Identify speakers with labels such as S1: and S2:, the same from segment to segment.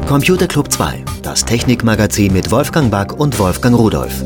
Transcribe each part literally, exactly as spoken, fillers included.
S1: Computer Club zwei, das Technikmagazin mit Wolfgang Back und Wolfgang Rudolph.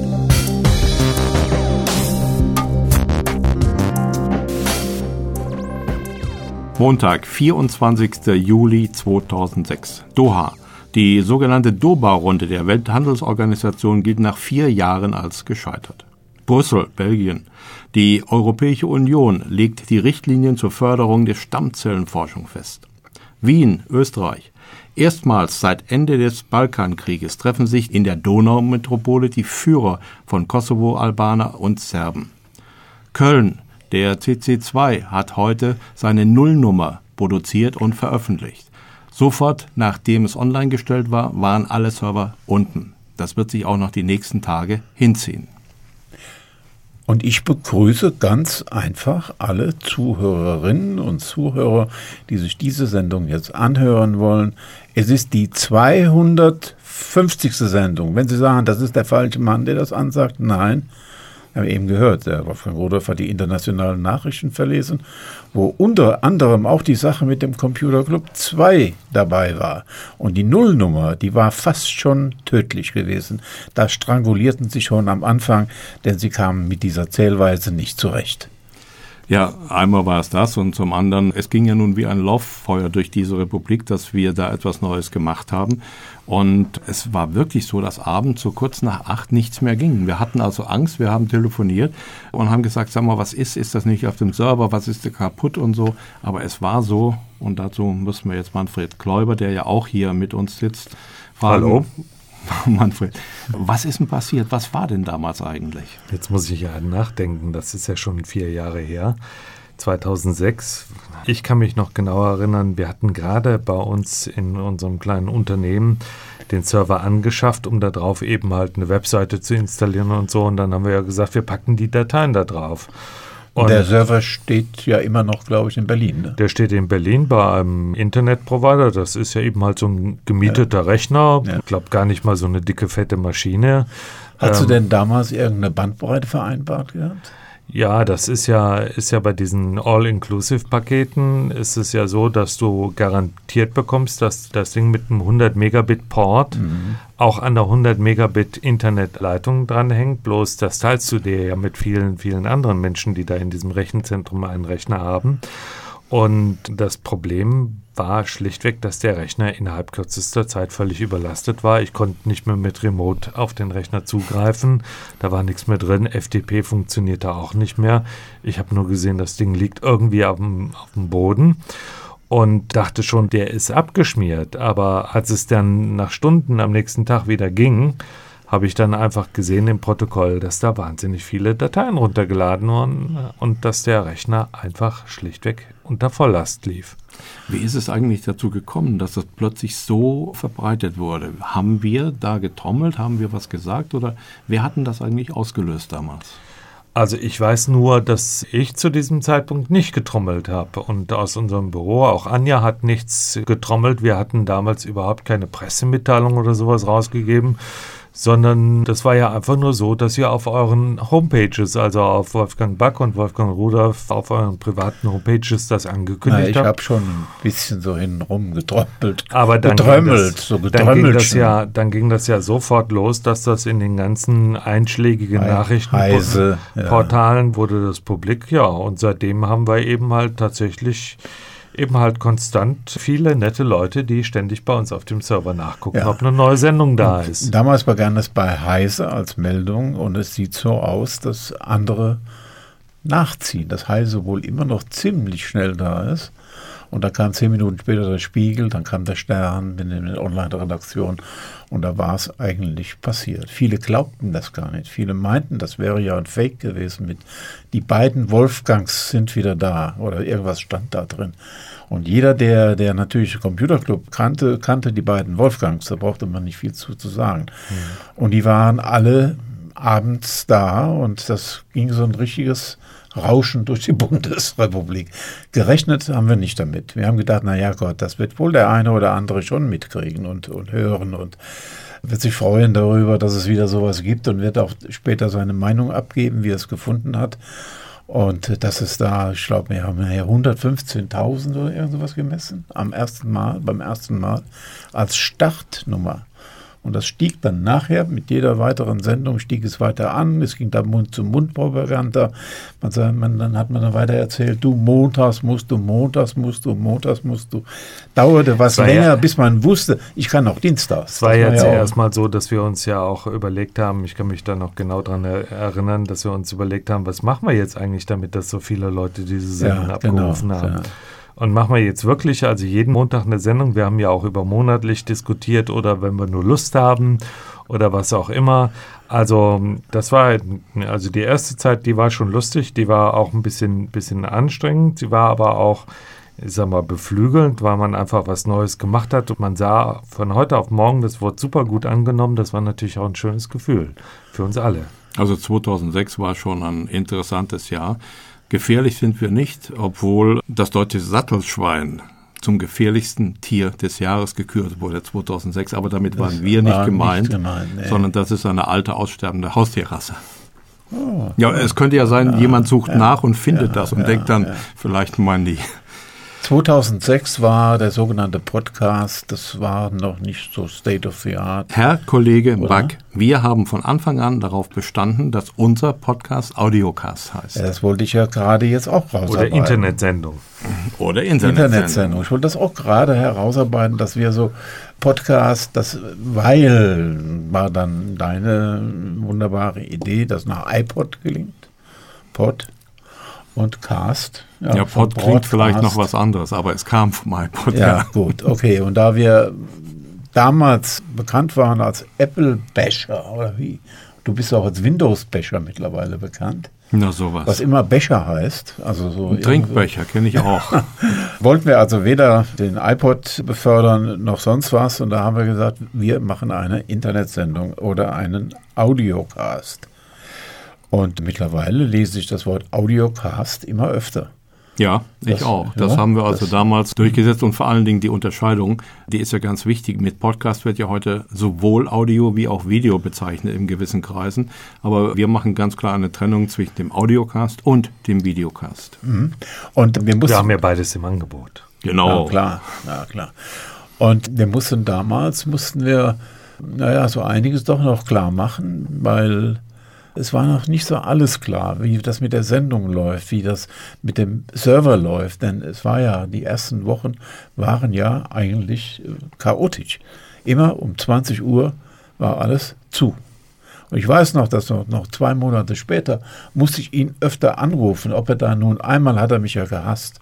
S2: Montag, vierundzwanzigster Juli zweitausendsechs. Doha. Die sogenannte Doha-Runde der Welthandelsorganisation gilt nach vier Jahren als gescheitert. Brüssel, Belgien. Die Europäische Union legt die Richtlinien zur Förderung der Stammzellenforschung fest. Wien, Österreich. Erstmals seit Ende des Balkankrieges treffen sich in der Donaumetropole die Führer von Kosovo, Albaner und Serben. Köln. Der C C zwei hat heute seine Nullnummer produziert und veröffentlicht. Sofort, nachdem es online gestellt war, waren alle Server unten. Das wird sich auch noch die nächsten Tage hinziehen.
S3: Und ich begrüße ganz einfach alle Zuhörerinnen und Zuhörer, die sich diese Sendung jetzt anhören wollen. Es ist die zweihundertfünfzigste Sendung. Wenn Sie sagen, das ist der falsche Mann, der das ansagt, nein. Wir haben eben gehört, der Wolfgang Rudolph hat die internationalen Nachrichten verlesen, wo unter anderem auch die Sache mit dem Computer Club zwei dabei war. Und die Nullnummer, die war fast schon tödlich gewesen. Da strangulierten sie schon am Anfang, denn sie kamen mit dieser Zählweise nicht zurecht.
S2: Ja, einmal war es das und zum anderen, es ging ja nun wie ein Lauffeuer durch diese Republik, dass wir da etwas Neues gemacht haben. Und es war wirklich so, dass abends so kurz nach acht nichts mehr ging. Wir hatten also Angst, wir haben telefoniert und haben gesagt, sag mal, was ist, ist das nicht auf dem Server, was ist da kaputt und so. Aber es war so und dazu müssen wir jetzt Manfred Kläuber, der ja auch hier mit uns sitzt, fragen.
S4: Hallo.
S2: Manfred, was ist denn passiert? Was war denn damals eigentlich?
S4: Jetzt muss ich ja nachdenken, das ist ja schon vier Jahre her, zweitausendsechs. Ich kann mich noch genau erinnern, wir hatten gerade bei uns in unserem kleinen Unternehmen den Server angeschafft, um da drauf eben halt eine Webseite zu installieren und so. Und dann haben wir ja gesagt, wir packen die Dateien da drauf.
S3: Und der Server steht ja immer noch, glaube ich, in Berlin. Ne?
S4: Der steht in Berlin bei einem Internetprovider. Das ist ja eben halt so ein gemieteter ja. Rechner. Ja. Ich glaube gar nicht mal so eine dicke, fette Maschine.
S3: Hast ähm, du denn damals irgendeine Bandbreite vereinbart gehabt?
S4: Ja, das ist ja, ist ja bei diesen All-Inclusive-Paketen ist es ja so, dass du garantiert bekommst, dass das Ding mit einem hundert Megabit Port mhm. auch an der hundert Megabit Internetleitung dranhängt. Bloß das teilst du dir ja mit vielen, vielen anderen Menschen, die da in diesem Rechenzentrum einen Rechner haben. Und das Problem war schlichtweg, dass der Rechner innerhalb kürzester Zeit völlig überlastet war. Ich konnte nicht mehr mit Remote auf den Rechner zugreifen. Da war nichts mehr drin. F T P funktionierte auch nicht mehr. Ich habe nur gesehen, das Ding liegt irgendwie auf dem, auf dem Boden und dachte schon, der ist abgeschmiert. Aber als es dann nach Stunden am nächsten Tag wieder ging, habe ich dann einfach gesehen im Protokoll, dass da wahnsinnig viele Dateien runtergeladen wurden und dass der Rechner einfach schlichtweg unter Volllast lief.
S2: Wie ist es eigentlich dazu gekommen, dass das plötzlich so verbreitet wurde? Haben wir da getrommelt? Haben wir was gesagt? Oder wer hat denn das eigentlich ausgelöst damals?
S4: Also ich weiß nur, dass ich zu diesem Zeitpunkt nicht getrommelt habe. Und aus unserem Büro, auch Anja hat nichts getrommelt. Wir hatten damals überhaupt keine Pressemitteilung oder sowas rausgegeben, sondern das war ja einfach nur so, dass ihr auf euren Homepages, also auf Wolfgang Back und Wolfgang Rudolph, auf euren privaten Homepages das angekündigt habt.
S3: Ich habe schon ein bisschen so hintenrum getrommelt,
S4: aber dann
S3: getrömmelt,
S4: das,
S3: so
S4: dann ging das ja, dann ging das ja sofort los, dass das in den ganzen einschlägigen He- Nachrichtenportalen ja. wurde das publik, ja, und seitdem haben wir eben halt tatsächlich eben halt konstant viele nette Leute, die ständig bei uns auf dem Server nachgucken, ja. ob eine neue Sendung da und ist.
S3: Damals begann es bei Heise als Meldung und es sieht so aus, dass andere nachziehen, dass Heise wohl immer noch ziemlich schnell da ist. Und da kam zehn Minuten später der Spiegel, dann kam der Stern in der Online-Redaktion und da war es eigentlich passiert. Viele glaubten das gar nicht. Viele meinten, das wäre ja ein Fake gewesen mit die beiden Wolfgangs sind wieder da oder irgendwas stand da drin. Und jeder, der, der natürlich Computer Club kannte, kannte die beiden Wolfgangs, da brauchte man nicht viel zu, zu sagen. Mhm. Und die waren alle abends da und das ging so ein richtiges Rauschen durch die Bundesrepublik. Gerechnet haben wir nicht damit. Wir haben gedacht, na ja Gott, das wird wohl der eine oder andere schon mitkriegen und, und hören und wird sich freuen darüber, dass es wieder sowas gibt und wird auch später seine Meinung abgeben, wie er es gefunden hat. Und das ist da, ich glaube, wir haben ja hundertfünfzehntausend oder irgendwas gemessen, am ersten Mal, beim ersten Mal, als Startnummer. Und das stieg dann nachher, mit jeder weiteren Sendung stieg es weiter an. Es ging da Mund-zu-Mund-Propaganda. Man, sagt, man, dann hat man dann weiter erzählt, du montags musst du, montags musst du, montags musst du. Dauerte was länger, ja, bis man wusste, ich kann auch dienstags.
S4: Es war ja zuerst mal so, dass wir uns ja auch überlegt haben, ich kann mich da noch genau daran erinnern, dass wir uns überlegt haben, was machen wir jetzt eigentlich damit, dass so viele Leute diese Sendung ja, abgerufen genau, haben. Ja. Und machen wir jetzt wirklich, also jeden Montag eine Sendung, wir haben ja auch über monatlich diskutiert oder wenn wir nur Lust haben oder was auch immer. Also das war, also die erste Zeit, die war schon lustig, die war auch ein bisschen, bisschen anstrengend, sie war aber auch, ich sag mal, beflügelnd, weil man einfach was Neues gemacht hat und man sah von heute auf morgen, das wurde super gut angenommen, das war natürlich auch ein schönes Gefühl für uns alle.
S2: Also zweitausendsechs war schon ein interessantes Jahr. Gefährlich sind wir nicht, obwohl das deutsche Sattelschwein zum gefährlichsten Tier des Jahres gekürt wurde zweitausendsechs, aber damit waren wir nicht war gemeint, nicht gemeint nee. sondern das ist eine alte, aussterbende Haustierrasse. Oh, ja, es könnte ja sein, ja, jemand sucht ja, nach und findet ja, das und ja, denkt dann, ja. vielleicht meinen die.
S3: zweitausendsechs war der sogenannte Podcast, das war noch nicht so State of the Art.
S2: Herr Kollege oder? Back, wir haben von Anfang an darauf bestanden, dass unser Podcast Audiocast heißt.
S3: Ja, das wollte ich ja gerade jetzt auch rausarbeiten.
S4: Oder Internetsendung.
S2: Oder Internetsendung.
S3: Internetsendung. Ich wollte das auch gerade herausarbeiten, dass wir so Podcast, das, weil war dann deine wunderbare Idee, das nach iPod gelingt. Pod. Und Cast.
S2: Ja, ja Pod klingt vielleicht noch was anderes, aber es kam vom iPod.
S3: Ja, ja, gut, okay. Und da wir damals bekannt waren als Apple-Basher, oder wie? Du bist auch als Windows-Basher mittlerweile bekannt.
S2: Na, sowas.
S3: Was immer Becher heißt. Also so
S2: Trinkbecher kenne ich auch.
S3: Wollten wir also weder den iPod befördern noch sonst was. Und da haben wir gesagt, wir machen eine Internetsendung oder einen Audiocast. Und mittlerweile lese ich das Wort Audiocast immer öfter.
S2: Ja, ich das, auch. Das ja, haben wir also damals durchgesetzt und vor allen Dingen die Unterscheidung, die ist ja ganz wichtig. Mit Podcast wird ja heute sowohl Audio wie auch Video bezeichnet in gewissen Kreisen. Aber wir machen ganz klar eine Trennung zwischen dem Audiocast und dem Videocast.
S3: Mhm. Und wir, mussten,
S4: wir haben ja beides im Angebot.
S2: Genau.
S3: Ja, klar. Ja, klar. Und wir mussten damals, mussten wir, naja, so einiges doch noch klar machen, weil es war noch nicht so alles klar, wie das mit der Sendung läuft, wie das mit dem Server läuft. Denn es war ja, die ersten Wochen waren ja eigentlich äh, chaotisch. Immer um zwanzig Uhr war alles zu. Und ich weiß noch, dass noch, noch zwei Monate später musste ich ihn öfter anrufen, ob er da nun, einmal hat er mich ja gehasst.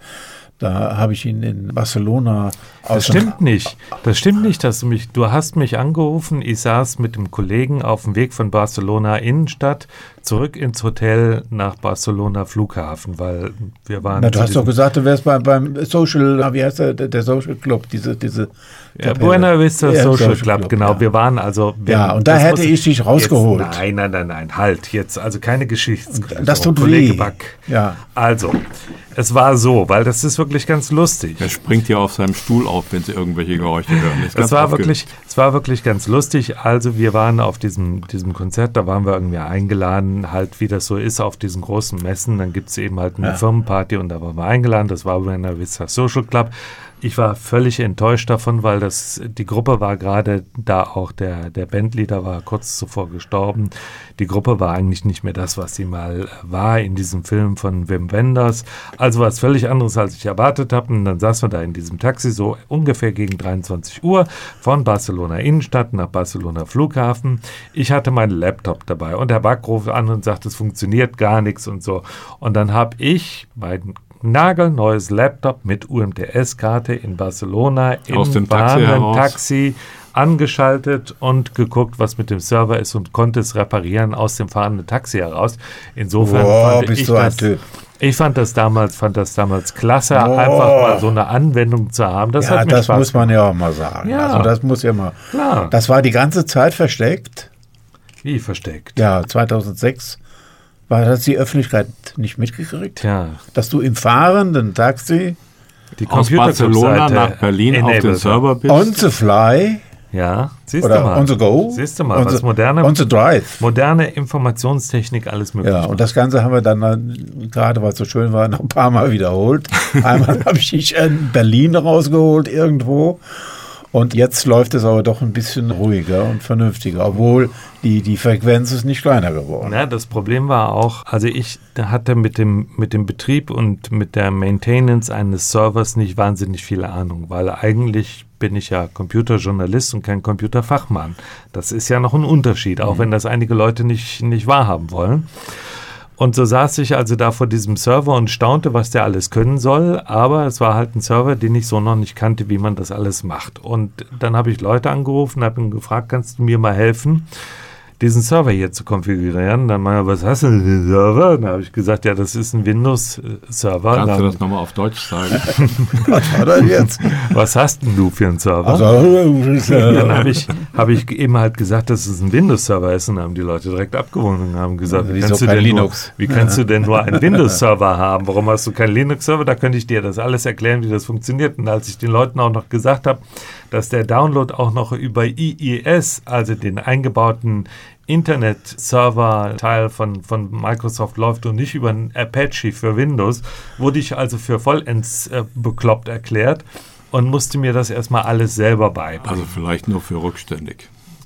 S3: Da habe ich ihn in Barcelona...
S4: Das stimmt nicht. Das stimmt nicht, dass du mich... Du hast mich angerufen, ich saß mit dem Kollegen auf dem Weg von Barcelona Innenstadt zurück ins Hotel nach Barcelona Flughafen, weil wir waren...
S3: Na, du hast doch gesagt, du wärst beim, beim Social... Wie heißt der, der Social Club? Diese... diese
S4: ja, Buena Vista ja, Social, Social Club, Club, genau. Ja. Wir waren also... Wir,
S3: ja, und da hätte ich dich rausgeholt.
S4: Jetzt, nein, nein, nein, nein, halt. Jetzt also keine Geschichts...
S3: Das
S4: so,
S3: tut
S4: Kollege
S3: weh.
S4: Back.
S3: Ja.
S4: Also... Es war so, weil das ist wirklich ganz lustig.
S2: Er springt ja auf seinem Stuhl auf, wenn Sie irgendwelche Geräusche hören.
S4: Es war wirklich, es war wirklich ganz lustig. Also wir waren auf diesem, diesem Konzert, da waren wir irgendwie eingeladen, halt wie das so ist auf diesen großen Messen. Dann gibt es eben halt eine ja. Firmenparty und da waren wir eingeladen. Das war Buena Vista Social Club. Ich war völlig enttäuscht davon, weil das die Gruppe war gerade da auch, der, der Bandleader war kurz zuvor gestorben. Die Gruppe war eigentlich nicht mehr das, was sie mal war in diesem Film von Wim Wenders. Also war es völlig anderes, als ich erwartet habe. Und dann saßen wir da in diesem Taxi so ungefähr gegen dreiundzwanzig Uhr von Barcelona Innenstadt nach Barcelona Flughafen. Ich hatte meinen Laptop dabei und der Back ruft an und sagt, es funktioniert gar nichts und so. Und dann habe ich mein nagelneues Laptop mit U M T S-Karte in Barcelona
S2: aus
S4: im
S2: dem Taxi,
S4: Taxi angeschaltet und geguckt, was mit dem Server ist und konnte es reparieren aus dem fahrenden Taxi heraus. Insofern
S3: wow,
S4: fand
S3: bist
S4: ich
S3: du ein
S4: das,
S3: Typ.
S4: ich fand das damals, fand das damals klasse, oh. einfach mal so eine Anwendung zu haben. Das
S3: ja,
S4: hat mir
S3: das
S4: Spaß
S3: muss man ja auch mal sagen.
S4: Ja.
S3: Also das muss ja mal.
S4: Klar.
S3: Das war die ganze Zeit versteckt.
S4: Wie versteckt?
S3: Ja, zweitausendsechs. War das die Öffentlichkeit nicht mitgekriegt?
S4: Ja.
S3: Dass du im fahrenden Taxi
S4: die
S2: aus Barcelona nach Berlin auf den Server bist?
S3: On the fly.
S4: Ja, siehst
S3: Oder
S4: du mal.
S3: on the go.
S4: Siehst du mal,
S3: on
S4: was
S3: the,
S4: moderne,
S3: on the drive.
S4: moderne Informationstechnik alles möglich
S3: Ja, und das Ganze haben wir dann, gerade weil es so schön war, noch ein paar Mal wiederholt. Einmal habe ich dich in Berlin rausgeholt irgendwo. Und jetzt läuft es aber doch ein bisschen ruhiger und vernünftiger, obwohl die, die Frequenz ist nicht kleiner geworden.
S4: Ja, das Problem war auch, also ich hatte mit dem, mit dem Betrieb und mit der Maintenance eines Servers nicht wahnsinnig viel Ahnung, weil eigentlich bin ich ja Computerjournalist und kein Computerfachmann. Das ist ja noch ein Unterschied, auch mhm. wenn das einige Leute nicht, nicht wahrhaben wollen. Und so saß ich also da vor diesem Server und staunte, was der alles können soll. Aber es war halt ein Server, den ich so noch nicht kannte, wie man das alles macht. Und dann habe ich Leute angerufen, habe ihn gefragt, kannst du mir mal helfen, diesen Server hier zu konfigurieren? Dann meinte er, was hast du denn für einen Server? Dann habe ich gesagt, ja, das ist ein Windows-Server.
S2: Kannst
S4: dann,
S2: du das nochmal auf Deutsch sagen?
S3: Was war das jetzt?
S4: Was hast denn du für einen Server?
S3: Also,
S4: dann habe ich, hab ich eben halt gesagt, dass es ein Windows-Server ist und haben die Leute direkt abgewonnen und haben gesagt,
S3: also,
S4: wie,
S3: wieso
S4: kannst du,
S3: kein
S4: denn
S3: Linux?
S4: Nur, wie kannst du denn nur einen Windows-Server haben? Warum hast du keinen Linux-Server? Da könnte ich dir das alles erklären, wie das funktioniert. Und als ich den Leuten auch noch gesagt habe, dass der Download auch noch über I I S, also den eingebauten Internet-Server-Teil von, von Microsoft läuft und nicht über einen Apache für Windows, wurde ich also für vollends äh, bekloppt erklärt und musste mir das erstmal alles selber beibringen.
S2: Also vielleicht nur für rückständig.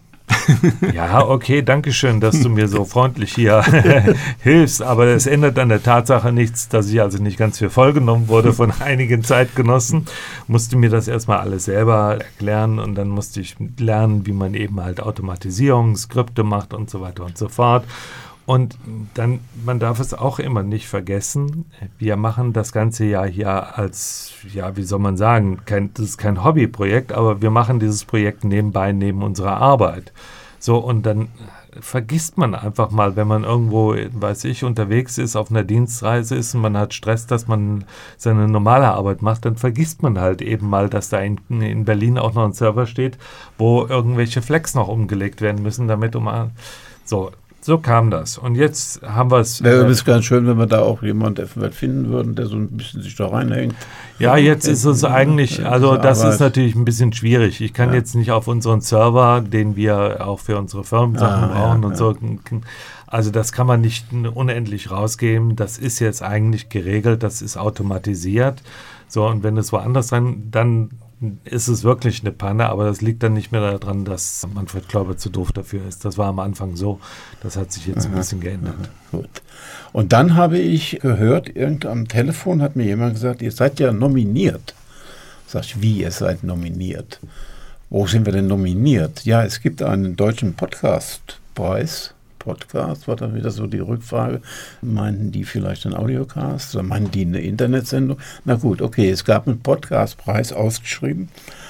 S4: Ja, okay, danke schön, dass du mir so freundlich hier hilfst, aber es ändert an der Tatsache nichts, dass ich also nicht ganz für voll genommen wurde von einigen Zeitgenossen, musste mir das erstmal alles selber erklären und dann musste ich lernen, wie man eben halt Automatisierung, Skripte macht und so weiter und so fort. Und dann, man darf es auch immer nicht vergessen, wir machen das ganze Jahr hier als, ja, wie soll man sagen, kein, das ist kein Hobbyprojekt, aber wir machen dieses Projekt nebenbei, neben unserer Arbeit. So, und dann vergisst man einfach mal, wenn man irgendwo, weiß ich, unterwegs ist, auf einer Dienstreise ist und man hat Stress, dass man seine normale Arbeit macht, dann vergisst man halt eben mal, dass da in, in Berlin auch noch ein Server steht, wo irgendwelche Flex noch umgelegt werden müssen, damit um, so, So kam das. Und jetzt haben wir es.
S3: Wäre übrigens ganz schön, wenn wir da auch jemanden finden würden, der so ein bisschen sich da reinhängt.
S4: Ja, jetzt ist es eigentlich, also das ist natürlich ein bisschen schwierig. Ich kann
S3: ja.
S4: jetzt nicht auf unseren Server, den wir auch für unsere Firmensachen
S3: ah,
S4: brauchen
S3: ja,
S4: und
S3: ja.
S4: so. Also das kann man nicht unendlich rausgeben. Das ist jetzt eigentlich geregelt, das ist automatisiert. So, und wenn es woanders sein, dann ist es wirklich eine Panne, aber das liegt dann nicht mehr daran, dass Manfred Klauber zu doof dafür ist. Das war am Anfang so. Das hat sich jetzt
S3: aha,
S4: ein bisschen geändert.
S3: Aha, gut. Und dann habe ich gehört, irgend am Telefon hat mir jemand gesagt, ihr seid ja nominiert. Sag ich, wie, ihr seid nominiert? Wo sind wir denn nominiert? Ja, es gibt einen deutschen Podcastpreis. Podcast, war dann wieder so die Rückfrage. Meinten die vielleicht einen Audiocast oder meinten die eine Internetsendung? Na gut, okay, es gab einen Podcastpreis ausgeschrieben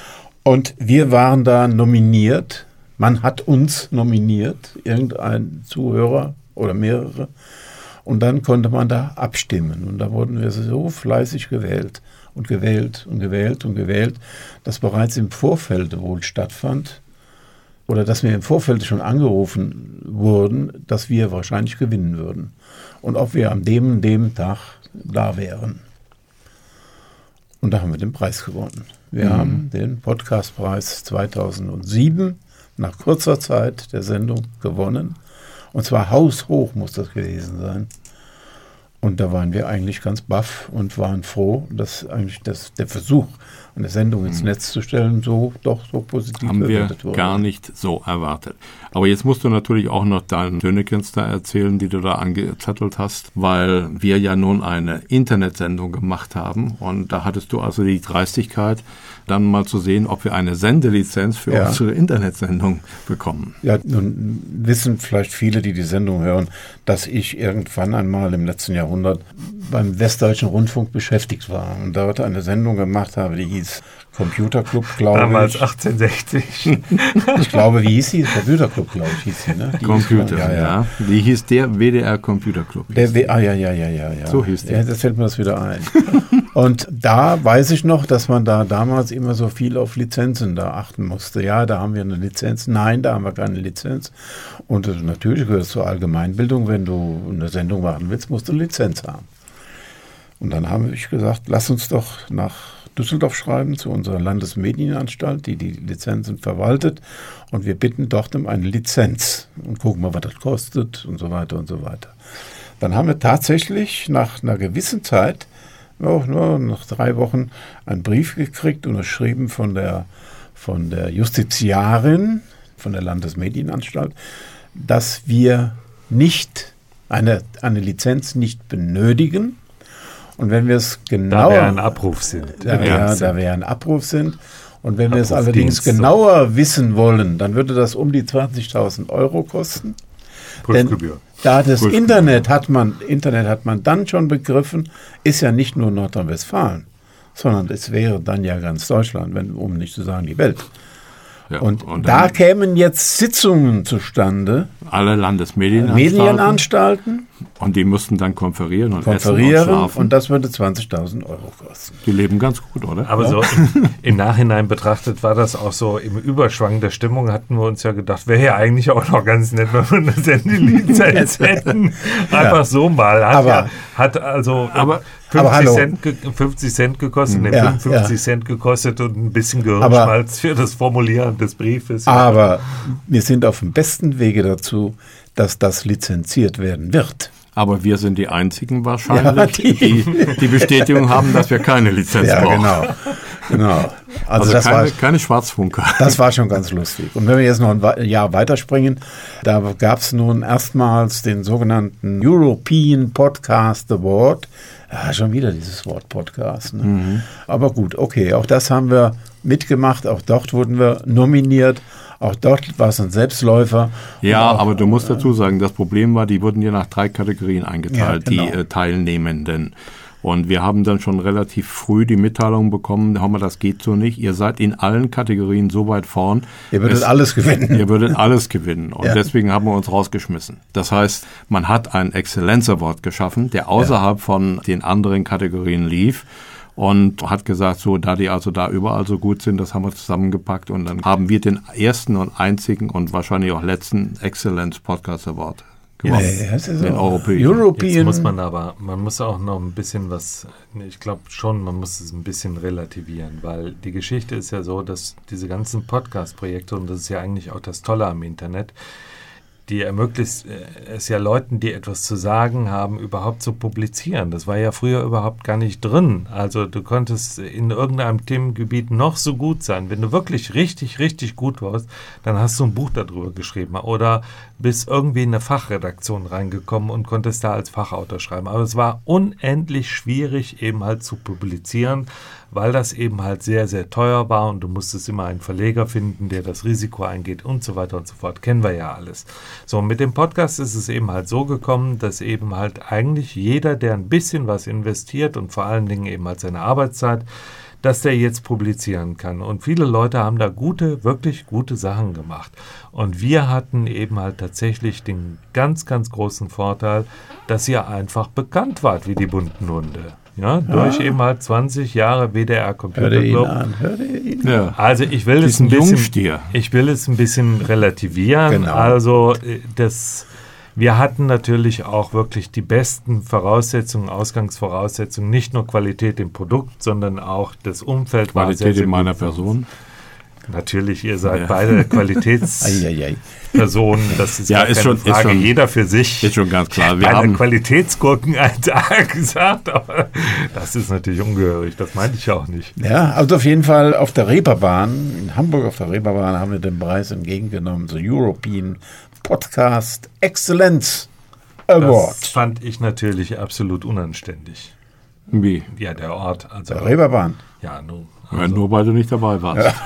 S3: und wir waren da nominiert. Man hat uns nominiert, irgendein Zuhörer oder mehrere. Und dann konnte man da abstimmen. Und da wurden wir so fleißig gewählt und gewählt und gewählt und gewählt, dass bereits im Vorfeld wohl stattfand, oder dass wir im Vorfeld schon angerufen wurden, dass wir wahrscheinlich gewinnen würden. Und ob wir an dem und dem Tag da wären. Und da haben wir den Preis gewonnen. Wir mhm. haben den Podcastpreis zweitausendsieben nach kurzer Zeit der Sendung gewonnen. Und zwar haushoch muss das gewesen sein. Und da waren wir eigentlich ganz baff und waren froh, dass eigentlich das, der Versuch, eine Sendung ins Netz zu stellen, so doch so positiv
S2: haben wir
S3: wurde.
S2: gar nicht so erwartet. Aber jetzt musst du natürlich auch noch deinen Tönekens da erzählen, die du da angezettelt hast, weil wir ja nun eine Internetsendung gemacht haben und da hattest du also die Dreistigkeit, dann mal zu sehen, ob wir eine Sendelizenz für
S3: ja.
S2: unsere Internetsendung bekommen.
S3: Ja, nun wissen vielleicht viele, die die Sendung hören, dass ich irgendwann einmal im letzten Jahrhundert beim Westdeutschen Rundfunk beschäftigt war und dort eine Sendung gemacht habe, die hieß Computerclub, glaube ich.
S4: Damals achtzehnhundertsechzig.
S3: Ich glaube, wie hieß sie? Computerclub, glaube ich, hieß sie. Ne? Die
S2: Computer,
S3: hieß, ja,
S2: ja,
S3: ja.
S2: Die hieß der W D R Computerclub.
S3: Der w- ah, ja, ja, ja, ja, ja.
S2: So hieß der.
S3: Ja, das fällt mir das wieder ein. Und da weiß ich noch, dass man da damals immer so viel auf Lizenzen da achten musste. Ja, da haben wir eine Lizenz. Nein, da haben wir keine Lizenz. Und das, natürlich gehört es zur Allgemeinbildung, wenn du eine Sendung machen willst, musst du eine Lizenz haben. Und dann habe ich gesagt, lass uns doch nach Düsseldorf schreiben zu unserer Landesmedienanstalt, die die Lizenzen verwaltet. Und wir bitten dort um eine Lizenz und gucken mal, was das kostet und so weiter und so weiter. Dann haben wir tatsächlich nach einer gewissen Zeit, auch nur nach drei Wochen, einen Brief gekriegt, unterschrieben von der, von der Justiziarin, von der Landesmedienanstalt, dass wir nicht eine, eine Lizenz nicht benötigen. Und wenn wir es genauer...
S4: Da wir ein Abruf sind.
S3: Da,
S4: ja,
S3: ja,
S4: sind.
S3: da wir ein Abruf sind. Und wenn wir es
S4: Abrufdienst,
S3: allerdings genauer so. wissen wollen, dann würde das um die zwanzigtausend Euro kosten.
S4: Prüfgebühr.
S3: Denn da das
S2: Prüfgebühr.
S3: Internet hat man, Internet hat man dann schon begriffen, ist ja nicht nur Nordrhein-Westfalen, sondern es wäre dann ja ganz Deutschland, wenn, um nicht zu sagen die Welt.
S2: Ja,
S3: und,
S2: und
S3: da kämen jetzt Sitzungen zustande,
S2: alle Landesmedienanstalten,
S3: Medienanstalten,
S2: und die müssten dann konferieren und
S3: konferieren
S2: essen und schlafen.
S3: Und das würde zwanzigtausend Euro kosten.
S2: Die leben ganz gut, oder?
S4: Aber ja. so im, im Nachhinein betrachtet war das auch so, im Überschwang der Stimmung hatten wir uns ja gedacht, wäre ja eigentlich auch noch ganz nett, wenn wir eine Sendelizenz hätten. Einfach ja. so mal. Hat,
S3: aber,
S4: ja, hat also
S2: aber,
S4: fünfzig,
S3: aber
S4: Cent, fünfzig Cent gekostet, ne,
S3: ja,
S4: fünfundfünfzig
S3: ja.
S4: Cent gekostet und ein bisschen Gehirnschmalz für das Formulieren des Briefes.
S3: Aber wir sind auf dem besten Wege dazu, dass das lizenziert werden wird.
S2: Aber wir sind die Einzigen wahrscheinlich,
S3: ja, die,
S2: die die Bestätigung haben, dass wir keine Lizenz
S3: ja,
S2: brauchen.
S3: Genau, genau. Also,
S2: also
S3: das
S2: keine,
S3: war,
S2: keine Schwarzfunker.
S3: Das war schon ganz lustig. Und wenn wir jetzt noch ein Jahr weiterspringen, da gab es nun erstmals den sogenannten European Podcast Award. Ja, schon wieder dieses Wort Podcast. Ne? Mhm. Aber gut, okay, auch das haben wir mitgemacht. Auch dort wurden wir nominiert. Auch dort war es ein Selbstläufer.
S2: Ja,
S3: auch,
S2: aber du musst dazu sagen, das Problem war, die wurden ja nach drei Kategorien eingeteilt,
S3: ja, genau.
S2: die äh, Teilnehmenden. Und wir haben dann schon relativ früh die Mitteilung bekommen, hör mal, das geht so nicht. Ihr seid in allen Kategorien so weit vorn.
S3: Ihr würdet
S2: es,
S3: alles gewinnen.
S2: Ihr würdet alles gewinnen. Und
S3: ja.
S2: deswegen haben wir uns rausgeschmissen. Das heißt, man hat einen Exzellenz Award geschaffen, der außerhalb ja. von den anderen Kategorien lief. Und hat gesagt, so, da die also da überall so gut sind, das haben wir zusammengepackt. Und dann haben wir den ersten und einzigen und wahrscheinlich auch letzten Excellence Podcast Award gewonnen.
S3: Ja, das ist
S2: den
S3: auch
S2: europäischen.
S3: European.
S4: Jetzt muss man aber, man muss auch noch ein bisschen was, ich glaube schon, man muss es ein bisschen relativieren, weil die Geschichte ist ja so, dass diese ganzen Podcast-Projekte, und das ist ja eigentlich auch das Tolle am Internet, die ermöglicht es ja Leuten, die etwas zu sagen haben, überhaupt zu publizieren. Das war ja früher überhaupt gar nicht drin. Also du konntest in irgendeinem Themengebiet noch so gut sein. Wenn du wirklich richtig, richtig gut warst, dann hast du ein Buch darüber geschrieben oder bist irgendwie in eine Fachredaktion reingekommen und konntest da als Fachautor schreiben. Aber es war unendlich schwierig, eben halt zu publizieren, weil das eben halt sehr, sehr teuer war und du musstest immer einen Verleger finden, der das Risiko eingeht und so weiter und so fort. Kennen wir ja alles. So, mit dem Podcast ist es eben halt so gekommen, dass eben halt eigentlich jeder, der ein bisschen was investiert und vor allen Dingen eben halt seine Arbeitszeit, dass der jetzt publizieren kann. Und viele Leute haben da gute, wirklich gute Sachen gemacht. Und wir hatten eben halt tatsächlich den ganz, ganz großen Vorteil, dass ihr einfach bekannt wart wie die bunten Hunde. Ja, durch ja. eben halt zwanzig Jahre W D R Computer Club.
S2: Ja.
S4: Also ich will es ein bisschen, ich will es ein bisschen relativieren.
S3: Genau.
S4: Also das, wir hatten natürlich auch wirklich die besten Voraussetzungen, Ausgangsvoraussetzungen, nicht nur Qualität im Produkt, sondern auch das Umfeld.
S2: Qualität war sehr, sehr in meiner Person.
S4: Natürlich, ihr seid ja. beide Qualitätspersonen, das ist
S2: ja,
S4: gar
S2: ist
S4: keine
S2: schon,
S4: Frage,
S2: ist schon,
S4: jeder für sich.
S2: Ist schon ganz klar.
S4: Wir
S2: haben
S4: einen Qualitätsgurken einen Tag gesagt, aber das ist natürlich ungehörig, das meinte ich auch nicht.
S3: Ja, also auf jeden Fall auf der Reeperbahn, in Hamburg auf der Reeperbahn haben wir den Preis entgegengenommen, so European Podcast Excellence Award.
S4: Das fand ich natürlich absolut unanständig.
S2: Wie?
S4: Ja, der Ort. Also
S3: der Reeperbahn.
S4: Ja, nun.
S2: Also. Ja, nur weil du nicht dabei warst.
S3: Ja.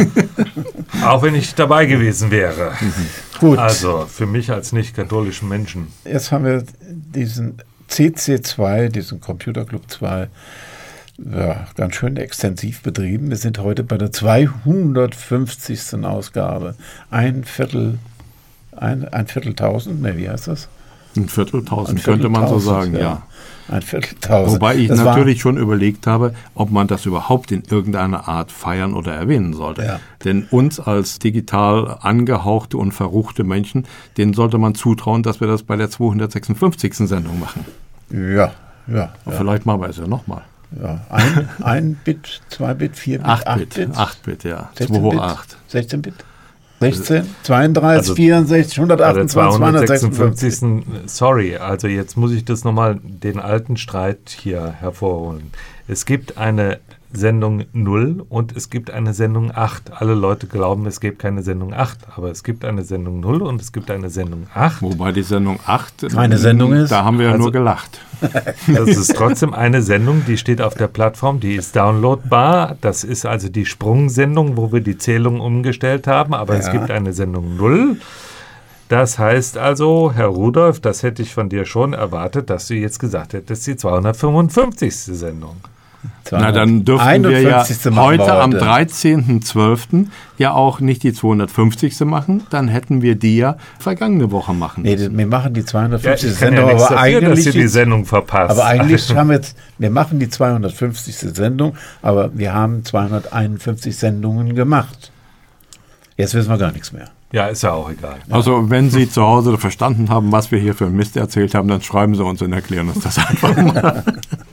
S4: Auch wenn ich dabei gewesen wäre.
S3: Mhm. Gut.
S4: Also für mich als nicht-katholischen Menschen.
S3: Jetzt haben wir diesen C C zwei, diesen Computer Club zwei, ja, ganz schön extensiv betrieben. Wir sind heute bei der zweihundertfünfzigsten Ausgabe. Ein Viertel, ein, ein Vierteltausend, ne, wie heißt das?
S2: Ein Vierteltausend, ein könnte man so sagen, ja. ja.
S3: Ein Vierteltausend.
S2: Wobei ich
S3: das
S2: natürlich schon überlegt habe, ob man das überhaupt in irgendeiner Art feiern oder erwähnen sollte. Ja. Denn uns als digital angehauchte und verruchte Menschen, denen sollte man zutrauen, dass wir das bei der zweihundertsechsundfünfzigsten Sendung machen.
S3: Ja, ja.
S2: ja. Vielleicht machen wir es ja nochmal.
S3: Ja, ein, ein Bit, zwei Bit, vier Bit,
S2: acht
S3: acht
S2: Bit.
S3: Bit.
S2: acht Bit, ja.
S3: sechzehn
S2: zwei hoch
S3: Bit,
S2: acht.
S3: sechzehn Bit. sechzehn, zweiunddreißig,
S4: Also-
S3: vierundsechzig, hundertachtundzwanzig, zweihundertsechsundfünfzig.
S4: zweihundertsechsundfünfzig. Sorry, also jetzt muss ich das nochmal, den alten Streit hier hervorholen. Es gibt eine Sendung null und es gibt eine Sendung acht. Alle Leute glauben, es gibt keine Sendung acht, aber es gibt eine Sendung null und es gibt eine Sendung acht.
S2: Wobei die Sendung acht
S3: Keine Sendung ist?
S2: Da haben wir ja
S4: Also-
S2: nur gelacht.
S4: Das ist trotzdem eine Sendung, die steht auf der Plattform, die ist downloadbar. Das ist also die Sprungsendung, wo wir die Zählung umgestellt haben, aber es
S3: Ja.
S4: gibt eine Sendung null. Das heißt also, Herr Rudolph, das hätte ich von dir schon erwartet, dass du jetzt gesagt hättest, die zweihundertfünfundfünfzigste Sendung.
S2: Na, dann dürften wir ja
S3: einundfünfzigste machen wir
S2: heute am dreizehnten zwölften ja auch nicht die zweihundertfünfzigste machen, dann hätten wir die ja vergangene Woche machen
S3: Nee,
S2: müssen.
S3: das- wir machen die
S4: Ja,
S3: zweihundertfünfzigste
S4: ich kann
S3: Sendung,
S4: ja nichts
S3: aber
S4: dafür, dass
S3: eigentlich,
S4: ihr die
S3: die,
S4: Sendung verpasst.
S3: aber eigentlich haben wir jetzt, wir machen die zweihundertfünfzigste Sendung, aber wir haben zweihunderteinundfünfzig Sendungen gemacht. Jetzt wissen wir gar nichts mehr.
S4: Ja, ist ja auch egal.
S2: Also wenn Sie zu Hause verstanden haben, was wir hier für Mist erzählt haben, dann schreiben Sie uns und erklären uns das einfach mal.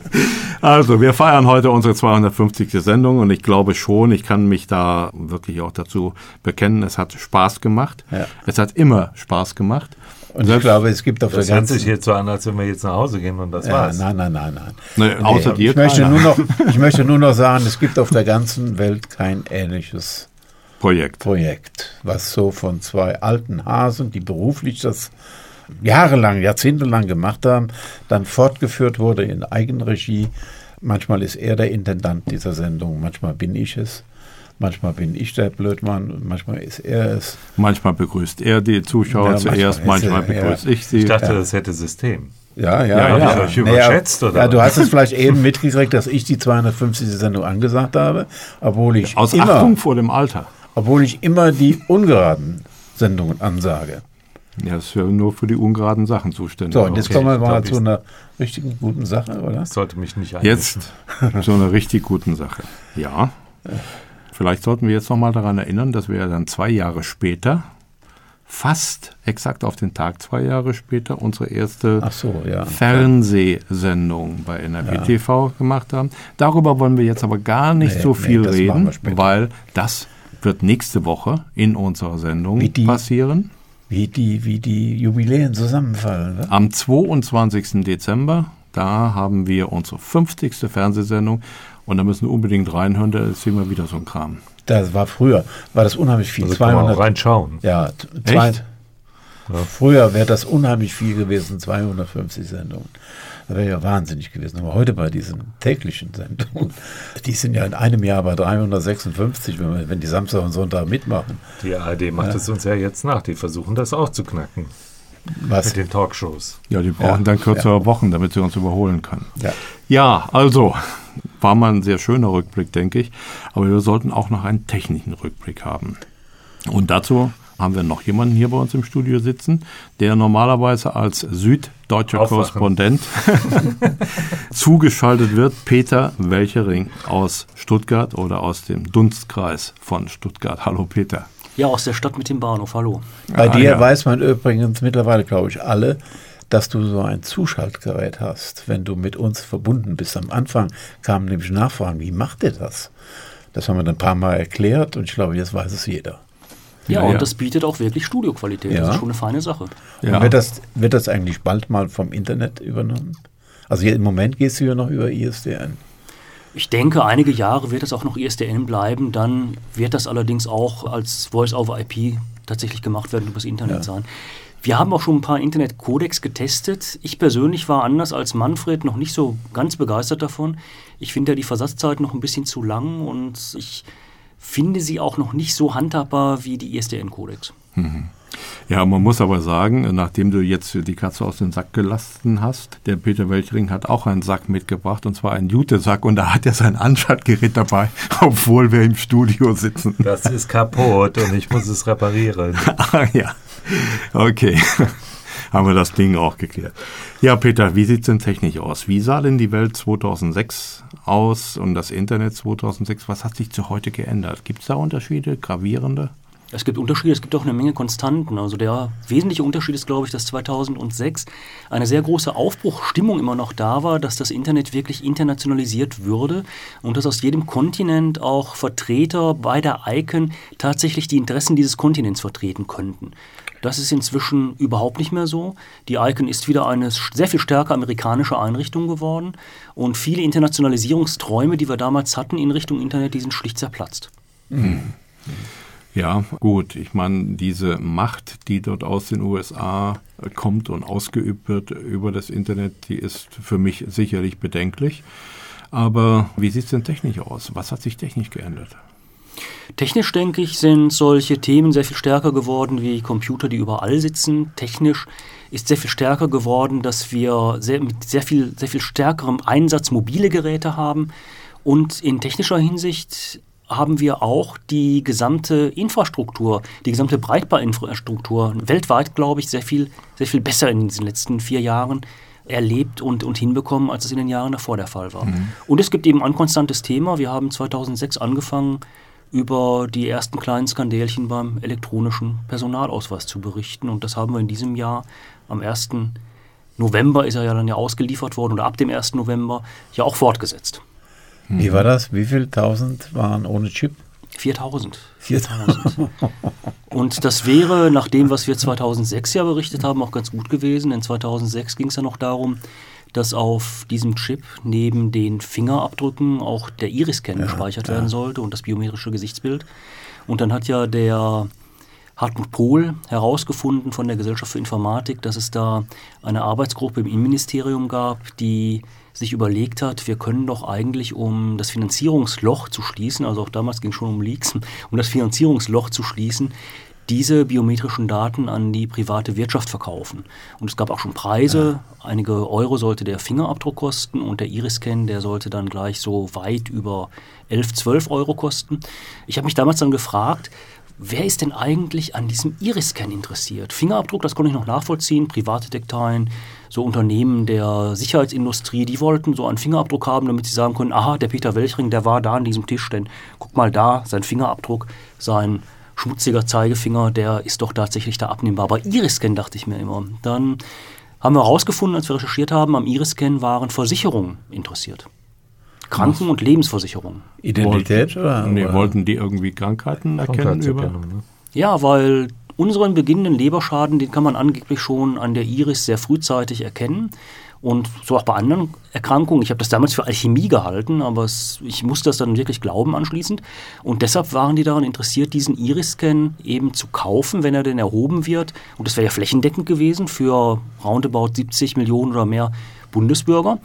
S2: Also, wir feiern heute unsere zweihundertfünfzigste Sendung und ich glaube schon, ich kann mich da wirklich auch dazu bekennen, es hat Spaß gemacht.
S3: Ja.
S2: Es hat immer Spaß gemacht.
S3: Und ich glaube, es gibt auf
S4: Das
S3: der
S4: hört
S3: ganzen...
S4: sich jetzt so an, als wenn wir jetzt nach Hause gehen und das
S3: ja,
S4: war's.
S3: nein, nein, nein, nein.
S2: Nee, außer dir
S3: ich, möchte
S2: keiner.
S3: nur noch, ich möchte nur noch sagen, es gibt auf der ganzen Welt kein ähnliches
S2: Projekt.
S3: Projekt, was so von zwei alten Hasen, die beruflich das jahrelang, jahrzehntelang gemacht haben, dann fortgeführt wurde in Eigenregie. Manchmal ist er der Intendant dieser Sendung, manchmal bin ich es, manchmal bin ich der Blödmann, manchmal ist er es.
S2: Manchmal begrüßt er die Zuschauer
S3: Ja,
S2: zuerst,
S3: manchmal
S2: manchmal
S3: ist er-
S2: begrüße ich sie.
S4: Ich dachte,
S3: Ja.
S4: das hätte System.
S3: Ja, ja,
S2: Ja,
S3: ja.
S2: hab
S4: ich euch überschätzt, oder
S3: Ja,
S4: was?
S3: du hast es vielleicht eben mitgekriegt, dass ich die zweihundertfünfzigste Sendung angesagt habe, obwohl ich
S2: Aus
S3: immer,
S2: Achtung vor dem Alter.
S3: obwohl ich immer die ungeraden Sendungen ansage.
S2: Ja, das ist ja nur für die ungeraden Sachen zuständig.
S3: So, und jetzt
S4: Okay,
S3: kommen wir
S4: ich
S3: mal
S4: glaub,
S3: zu
S4: ich-
S3: einer richtigen guten Sache, oder?
S4: Das sollte mich nicht einmischen.
S2: Jetzt zu einer richtig guten Sache. Ja, vielleicht sollten wir jetzt noch mal daran erinnern, dass wir ja dann zwei Jahre später, fast exakt auf den Tag zwei Jahre später, unsere erste
S3: Ach so, ja.
S2: Fernsehsendung bei N R W T V gemacht haben. Darüber wollen wir jetzt aber gar nicht
S3: Nee,
S2: so
S3: nee,
S2: viel
S3: das machen
S2: reden,
S3: wir später.
S2: weil das wird nächste Woche in unserer Sendung
S3: Wie die-
S2: passieren.
S3: Wie die, wie die Jubiläen zusammenfallen. Ne?
S2: Am zweiundzwanzigsten Dezember, da haben wir unsere fünfzigste Fernsehsendung und da müssen wir unbedingt reinhören, da ist immer wieder so ein Kram.
S3: Das war früher, war das unheimlich viel.
S4: Also kann man auch
S3: zweihundert,
S4: reinschauen.
S3: ja, t- zwei,
S2: Echt?
S3: Früher wäre das unheimlich viel gewesen, zweihundertfünfzig Sendungen. Das wäre ja wahnsinnig gewesen. Aber heute bei diesen täglichen Sendungen, die sind ja in einem Jahr bei dreihundertsechsundfünfzig, wenn, wir, wenn die Samstag und Sonntag mitmachen.
S4: Die A R D macht es uns ja jetzt nach. Die versuchen das auch zu knacken
S3: Was?
S4: mit den Talkshows.
S2: Ja, die brauchen
S3: Ja,
S2: dann kürzere Wochen, damit sie uns überholen können.
S3: Ja.
S2: Ja, also, war mal ein sehr schöner Rückblick, denke ich. Aber wir sollten auch noch einen technischen Rückblick haben. Und dazu haben wir noch jemanden hier bei uns im Studio sitzen, der normalerweise als süddeutscher
S4: Aufwachen.
S2: Korrespondent zugeschaltet wird. Peter Welchering aus Stuttgart oder aus dem Dunstkreis von Stuttgart. Hallo Peter.
S5: Ja, aus der Stadt mit dem Bahnhof, hallo.
S3: Bei
S2: Ah,
S3: dir
S2: ja.
S3: weiß man übrigens mittlerweile, glaube ich, alle, dass du so ein Zuschaltgerät hast, wenn du mit uns verbunden bist. Am Anfang kamen nämlich Nachfragen, wie macht ihr das? Das haben wir dann ein paar Mal erklärt und ich glaube, jetzt weiß es jeder.
S5: Ja,
S2: Ja,
S5: und
S2: ja.
S5: das bietet auch wirklich Studioqualität.
S3: Ja.
S5: Das ist schon eine feine Sache.
S2: Ja.
S3: Und wird das, wird das eigentlich bald mal vom Internet übernommen? Also hier, im Moment gehst du ja noch über I S D N.
S5: Ich denke, einige Jahre wird es auch noch I S D N bleiben. Dann wird das allerdings auch als Voice-over-I P tatsächlich gemacht werden, übers Internet
S3: Ja.
S5: sein. Wir haben auch schon ein paar Internet-Codecs getestet. Ich persönlich war anders als Manfred noch nicht so ganz begeistert davon. Ich finde ja die Versatzzeit noch ein bisschen zu lang und ich finde sie auch noch nicht so handhabbar wie die I S D N-Codecs.
S2: Ja, man muss aber sagen, nachdem du jetzt die Katze aus dem Sack gelassen hast, der Peter Welchering hat auch einen Sack mitgebracht, und zwar einen Jute-Sack, und da hat er sein Anschaltgerät dabei, obwohl wir im Studio sitzen.
S4: Das ist kaputt und ich muss es reparieren.
S2: Ah, ja, okay. Haben wir das Ding auch geklärt. Ja, Peter, wie sieht es denn technisch aus? Wie sah denn die Welt zweitausendsechs aus und das Internet zweitausendsechs? Was hat sich zu heute geändert? Gibt es da Unterschiede, gravierende?
S5: Es gibt Unterschiede, es gibt auch eine Menge Konstanten. Also der wesentliche Unterschied ist, glaube ich, dass zweitausendsechs eine sehr große Aufbruchstimmung immer noch da war, dass das Internet wirklich internationalisiert würde und dass aus jedem Kontinent auch Vertreter bei der ICANN tatsächlich die Interessen dieses Kontinents vertreten könnten. Das ist inzwischen überhaupt nicht mehr so. Die ICANN ist wieder eine sehr viel stärker amerikanische Einrichtung geworden und viele Internationalisierungsträume, die wir damals hatten in Richtung Internet, die sind schlicht zerplatzt.
S2: Mhm. Ja, gut. Ich meine, diese Macht, die dort aus den U S A kommt und ausgeübt wird über das Internet, die ist für mich sicherlich bedenklich. Aber wie sieht es denn technisch aus? Was hat sich technisch geändert?
S5: Technisch, denke ich, sind solche Themen sehr viel stärker geworden wie Computer, die überall sitzen. Technisch ist sehr viel stärker geworden, dass wir sehr, mit sehr viel, sehr viel stärkerem Einsatz mobile Geräte haben. Und in technischer Hinsicht haben wir auch die gesamte Infrastruktur, die gesamte Breitbandinfrastruktur weltweit, glaube ich, sehr viel, sehr viel besser in diesen letzten vier Jahren erlebt und, und hinbekommen, als es in den Jahren davor der Fall war. Mhm. Und es gibt eben ein konstantes Thema. Wir haben zweitausendsechs angefangen, über die ersten kleinen Skandälchen beim elektronischen Personalausweis zu berichten. Und das haben wir in diesem Jahr am ersten November ist er ja dann ja ausgeliefert worden oder ab dem ersten November ja auch fortgesetzt.
S3: Wie war das? Wie viele tausend waren ohne Chip?
S5: viertausend.
S3: viertausend.
S5: Und das wäre, nach dem, was wir zweitausendsechs ja berichtet haben, auch ganz gut gewesen. Denn zweitausendsechs ging es ja noch darum, dass auf diesem Chip neben den Fingerabdrücken auch der Iris-Scan ja, gespeichert ja. werden sollte und das biometrische Gesichtsbild. Und dann hat ja der Hartmut Pohl herausgefunden von der Gesellschaft für Informatik, dass es da eine Arbeitsgruppe im Innenministerium gab, die sich überlegt hat, wir können doch eigentlich, um das Finanzierungsloch zu schließen, also auch damals ging es schon um Leaks, um das Finanzierungsloch zu schließen, diese biometrischen Daten an die private Wirtschaft verkaufen. Und es gab auch schon Preise. Ja. Einige Euro sollte der Fingerabdruck kosten und der Iris-Scan, der sollte dann gleich so weit über elf, zwölf Euro kosten. Ich habe mich damals dann gefragt, wer ist denn eigentlich an diesem Iris-Scan interessiert? Fingerabdruck, das konnte ich noch nachvollziehen. Privatdetekteien, so Unternehmen der Sicherheitsindustrie, die wollten so einen Fingerabdruck haben, damit sie sagen können, aha, der Peter Welchring, der war da an diesem Tisch, denn guck mal da, sein Fingerabdruck, sein schmutziger Zeigefinger, der ist doch tatsächlich da abnehmbar. Aber Iris-Scan dachte ich mir immer. Dann haben wir herausgefunden, als wir recherchiert haben, am Iris-Scan waren Versicherungen interessiert. Kranken- und Lebensversicherungen.
S3: Identität?
S2: Wollten,
S3: oder?
S2: Nee, wollten die irgendwie Krankheiten erkennen? Über?
S4: Ne?
S5: Ja, weil unseren beginnenden Leberschaden, den kann man angeblich schon an der Iris sehr frühzeitig erkennen. Und so auch bei anderen Erkrankungen. Ich habe das damals für Alchemie gehalten, aber es, ich musste das dann wirklich glauben anschließend. Und deshalb waren die daran interessiert, diesen Iris-Scan eben zu kaufen, wenn er denn erhoben wird. Und das wäre ja flächendeckend gewesen für roundabout siebzig Millionen oder mehr Bundesbürger.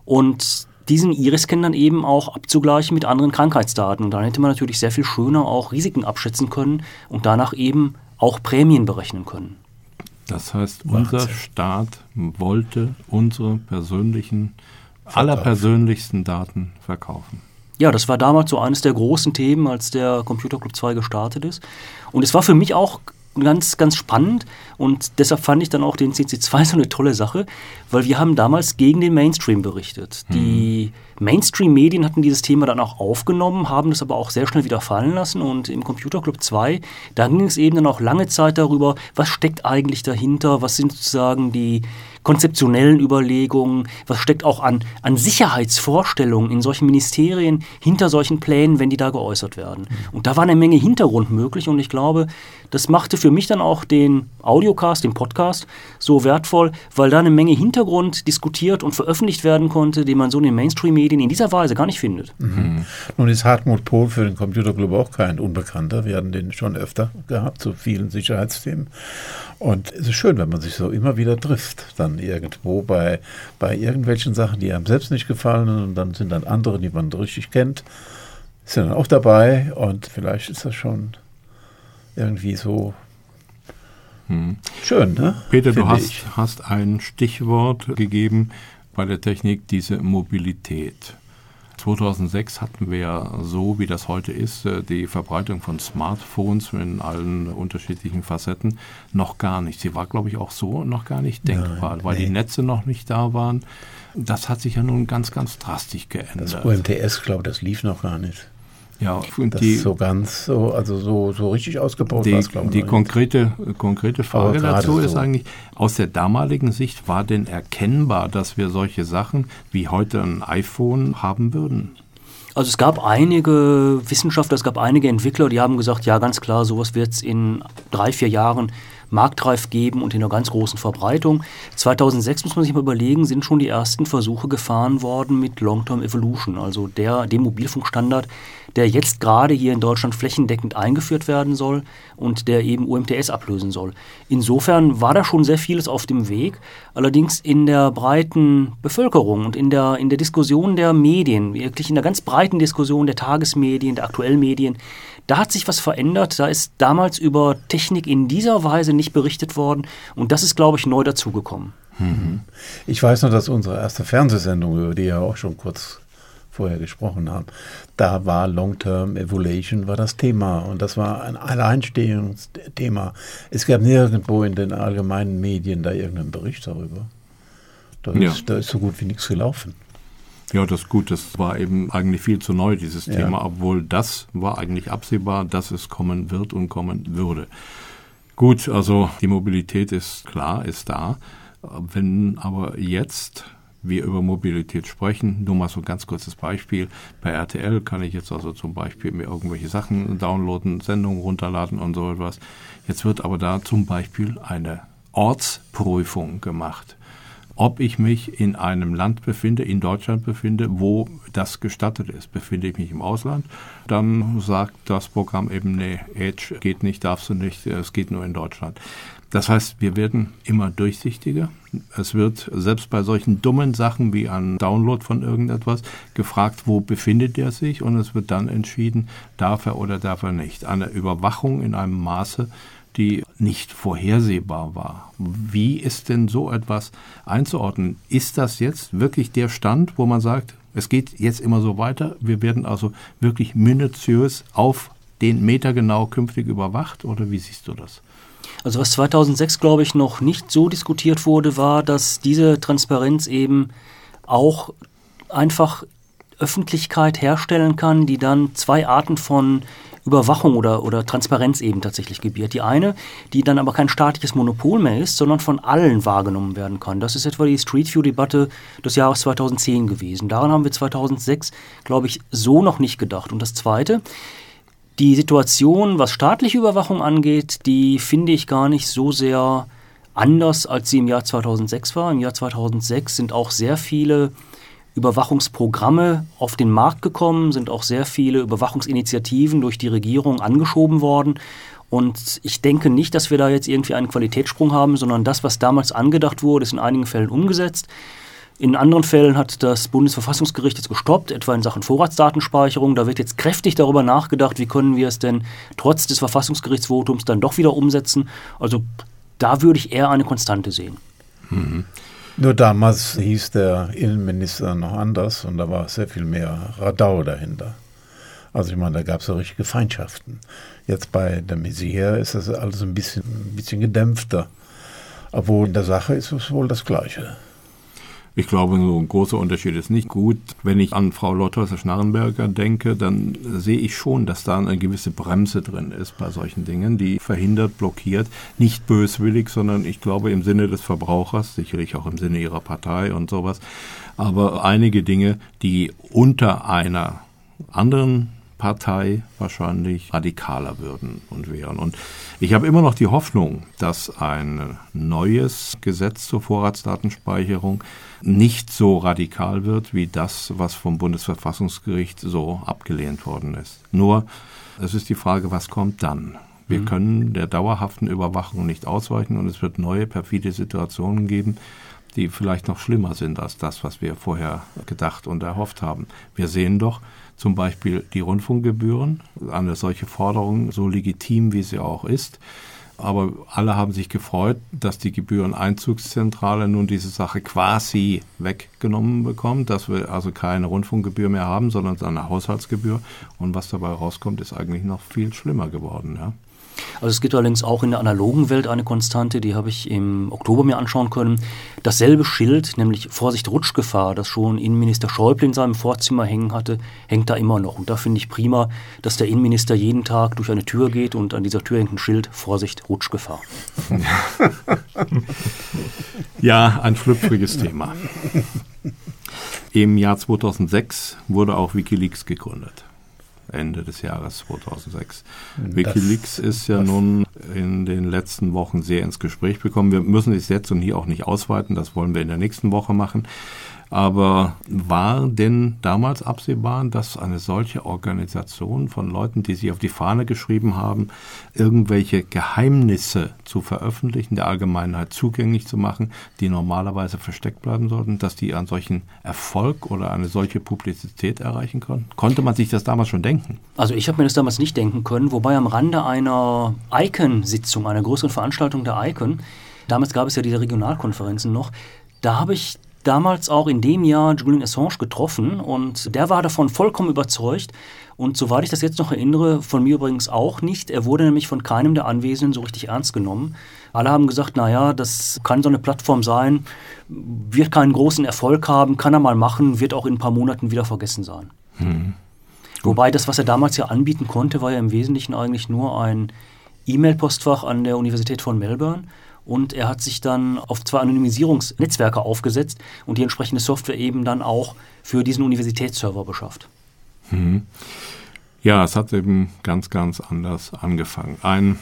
S5: Und diesen Iris-Scan dann eben auch abzugleichen mit anderen Krankheitsdaten. Und dann hätte man natürlich sehr viel schöner auch Risiken abschätzen können und danach eben auch Prämien berechnen können.
S2: Das heißt, unser Wahnsinn. Staat wollte unsere persönlichen, Verkauf. allerpersönlichsten Daten verkaufen.
S5: Ja, das war damals so eines der großen Themen, als der Computer Club zwei gestartet ist. Und es war für mich auch ganz, ganz spannend und deshalb fand ich dann auch den C C zwei so eine tolle Sache, weil wir haben damals gegen den Mainstream berichtet. Hm. Die Mainstream-Medien hatten dieses Thema dann auch aufgenommen, haben das aber auch sehr schnell wieder fallen lassen und im Computer Club zwei, da ging es eben dann auch lange Zeit darüber, was steckt eigentlich dahinter, was sind sozusagen die konzeptionellen Überlegungen, was steckt auch an, an Sicherheitsvorstellungen in solchen Ministerien hinter solchen Plänen, wenn die da geäußert werden. Und da war eine Menge Hintergrund möglich und ich glaube, das machte für mich dann auch den Audiocast, den Podcast so wertvoll, weil da eine Menge Hintergrund diskutiert und veröffentlicht werden konnte, den man so in den Mainstream-Medien in dieser Weise gar nicht findet.
S3: Mhm. Nun ist Hartmut Pohl für den Computer Club auch kein Unbekannter. Wir hatten den schon öfter gehabt zu vielen Sicherheitsthemen. Und es ist schön, wenn man sich so immer wieder trifft, dann irgendwo bei, bei irgendwelchen Sachen, die einem selbst nicht gefallen und dann sind dann andere, die man richtig kennt, sind dann auch dabei und vielleicht ist das schon irgendwie so hm. schön, ne?
S2: Peter, Finde du hast, hast ein Stichwort gegeben bei der Technik, diese Mobilität. zweitausendsechs hatten wir ja so, wie das heute ist, die Verbreitung von Smartphones in allen unterschiedlichen Facetten noch gar nicht. Sie war, glaube ich, auch so noch gar nicht denkbar, Nein, weil nee. die Netze noch nicht da waren. Das hat sich ja nun ganz, ganz drastisch geändert.
S3: Das U M T S, glaube ich, das lief noch gar nicht.
S2: Ja, und
S3: das
S2: die,
S3: so ganz, so, also so, so richtig ausgebaut
S2: die,
S3: war es, glaube ich.
S2: Die konkrete, konkrete Frage dazu ist
S3: so.
S2: eigentlich, aus der damaligen Sicht war denn erkennbar, dass wir solche Sachen wie heute ein iPhone haben würden?
S5: Also es gab einige Wissenschaftler, es gab einige Entwickler, die haben gesagt, ja ganz klar, sowas wird es in drei, vier Jahren marktreif geben und in einer ganz großen Verbreitung. zweitausendsechs, muss man sich mal überlegen, sind schon die ersten Versuche gefahren worden mit Long-Term Evolution, also der, dem Mobilfunkstandard, der jetzt gerade hier in Deutschland flächendeckend eingeführt werden soll und der eben U M T S ablösen soll. Insofern war da schon sehr vieles auf dem Weg, allerdings in der breiten Bevölkerung und in der, in der Diskussion der Medien, wirklich in der ganz breiten Diskussion der Tagesmedien, der aktuellen Medien, da hat sich was verändert, da ist damals über Technik in dieser Weise nicht berichtet worden und das ist, glaube ich, neu dazugekommen.
S3: Mhm. Ich weiß noch, dass unsere erste Fernsehsendung, über die ja auch schon kurz vorher gesprochen haben, da war Long-Term Evolution war das Thema und das war ein Alleinstehungsthema. Es gab nirgendwo in den allgemeinen Medien da irgendeinen Bericht darüber. Da ist, ja. da ist so gut wie nichts gelaufen.
S2: Ja, das ist gut, das war eben eigentlich viel zu neu, dieses ja. Thema, obwohl das war eigentlich absehbar, dass es kommen wird und kommen würde. Gut, also die Mobilität ist klar, ist da. Wenn aber jetzt wir über Mobilität sprechen, nur mal so ein ganz kurzes Beispiel, bei R T L kann ich jetzt also zum Beispiel mir irgendwelche Sachen downloaden, Sendungen runterladen und so etwas. Jetzt wird aber da zum Beispiel eine Ortsprüfung gemacht. Ob ich mich in einem Land befinde, in Deutschland befinde, wo das gestattet ist. Befinde ich mich im Ausland, dann sagt das Programm eben, nee, Edge geht nicht, darfst du nicht, es geht nur in Deutschland. Das heißt, wir werden immer durchsichtiger. Es wird selbst bei solchen dummen Sachen wie ein Download von irgendetwas gefragt, wo befindet er sich, und es wird dann entschieden, darf er oder darf er nicht. Eine Überwachung in einem Maße, die nicht vorhersehbar war. Wie ist denn so etwas einzuordnen? Ist das jetzt wirklich der Stand, wo man sagt, es geht jetzt immer so weiter, wir werden also wirklich minutiös auf den Meter genau künftig überwacht, oder wie siehst du das?
S5: Also was zweitausendsechs, glaube ich, noch nicht so diskutiert wurde, war, dass diese Transparenz eben auch einfach Öffentlichkeit herstellen kann, die dann zwei Arten von Überwachung oder, oder Transparenz eben tatsächlich gebiert. Die eine, die dann aber kein staatliches Monopol mehr ist, sondern von allen wahrgenommen werden kann. Das ist etwa die Street View-Debatte des Jahres zweitausendzehn gewesen. Daran haben wir zweitausendsechs, glaube ich, so noch nicht gedacht. Und das Zweite, die Situation, was staatliche Überwachung angeht, die finde ich gar nicht so sehr anders, als sie im Jahr zweitausendsechs war. Im Jahr zweitausendsechs sind auch sehr viele Überwachungsprogramme auf den Markt gekommen, sind auch sehr viele Überwachungsinitiativen durch die Regierung angeschoben worden. Und ich denke nicht, dass wir da jetzt irgendwie einen Qualitätssprung haben, sondern das, was damals angedacht wurde, ist in einigen Fällen umgesetzt. In anderen Fällen hat das Bundesverfassungsgericht jetzt gestoppt, etwa in Sachen Vorratsdatenspeicherung. Da wird jetzt kräftig darüber nachgedacht, wie können wir es denn trotz des Verfassungsgerichtsvotums dann doch wieder umsetzen. Also da würde ich eher eine Konstante sehen.
S2: Mhm.
S3: Nur damals hieß der Innenminister noch anders und da war sehr viel mehr Radau dahinter. Also ich meine, da gab es ja richtige Feindschaften. Jetzt bei der Maizière ist das alles ein bisschen, ein bisschen gedämpfter. Obwohl in der Sache ist es wohl das Gleiche.
S2: Ich glaube, so ein großer Unterschied ist nicht gut. Wenn ich an Frau Lothaus-Schnarrenberger denke, dann sehe ich schon, dass da eine gewisse Bremse drin ist bei solchen Dingen, die verhindert, blockiert, nicht böswillig, sondern ich glaube im Sinne des Verbrauchers, sicherlich auch im Sinne ihrer Partei und sowas. Aber einige Dinge, die unter einer anderen Partei wahrscheinlich radikaler würden und wären. Und ich habe immer noch die Hoffnung, dass ein neues Gesetz zur Vorratsdatenspeicherung nicht so radikal wird wie das, was vom Bundesverfassungsgericht so abgelehnt worden ist. Nur, es ist die Frage, was kommt dann? Wir mhm. können der dauerhaften Überwachung nicht ausweichen und es wird neue perfide Situationen geben, die vielleicht noch schlimmer sind als das, was wir vorher gedacht und erhofft haben. Wir sehen doch zum Beispiel die Rundfunkgebühren, eine solche Forderung, so legitim wie sie auch ist. Aber alle haben sich gefreut, dass die Gebühreneinzugszentrale nun diese Sache quasi weggenommen bekommt, dass wir also keine Rundfunkgebühr mehr haben, sondern eine Haushaltsgebühr. Und was dabei rauskommt, ist eigentlich noch viel schlimmer geworden. Ja.
S5: Also es gibt allerdings auch in der analogen Welt eine Konstante, die habe ich im Oktober mir anschauen können. Dasselbe Schild, nämlich Vorsicht Rutschgefahr, das schon Innenminister Schäuble in seinem Vorzimmer hängen hatte, hängt da immer noch. Und da finde ich prima, dass der Innenminister jeden Tag durch eine Tür geht und an dieser Tür hängt ein Schild, Vorsicht Rutschgefahr.
S2: Ja, ein schlüpfriges Thema. Im Jahr zweitausendsechs wurde auch WikiLeaks gegründet. Ende des Jahres zweitausendsechs. Das WikiLeaks ist ja nun in den letzten Wochen sehr ins Gespräch gekommen. Wir müssen es jetzt und hier auch nicht ausweiten, das wollen wir in der nächsten Woche machen. Aber war denn damals absehbar, dass eine solche Organisation von Leuten, die sich auf die Fahne geschrieben haben, irgendwelche Geheimnisse zu veröffentlichen, der Allgemeinheit zugänglich zu machen, die normalerweise versteckt bleiben sollten, dass die einen solchen Erfolg oder eine solche Publizität erreichen konnten? Konnte man sich das damals schon denken?
S5: Also ich habe mir das damals nicht denken können, wobei am Rande einer ICANN-Sitzung, einer größeren Veranstaltung der ICANN, damals gab es ja diese Regionalkonferenzen noch, da habe ich damals auch in dem Jahr Julian Assange getroffen und der war davon vollkommen überzeugt und soweit ich das jetzt noch erinnere, von mir übrigens auch nicht. Er wurde nämlich von keinem der Anwesenden so richtig ernst genommen. Alle haben gesagt, naja, das kann so eine Plattform sein, wird keinen großen Erfolg haben, kann er mal machen, wird auch in ein paar Monaten wieder vergessen sein. Hm. Wobei das, was er damals ja anbieten konnte, war ja im Wesentlichen eigentlich nur ein E-Mail-Postfach an der Universität von Melbourne. Und er hat sich dann auf zwei Anonymisierungsnetzwerke aufgesetzt und die entsprechende Software eben dann auch für diesen Universitätsserver beschafft.
S2: Mhm. Ja, es hat eben ganz, ganz anders angefangen. Ein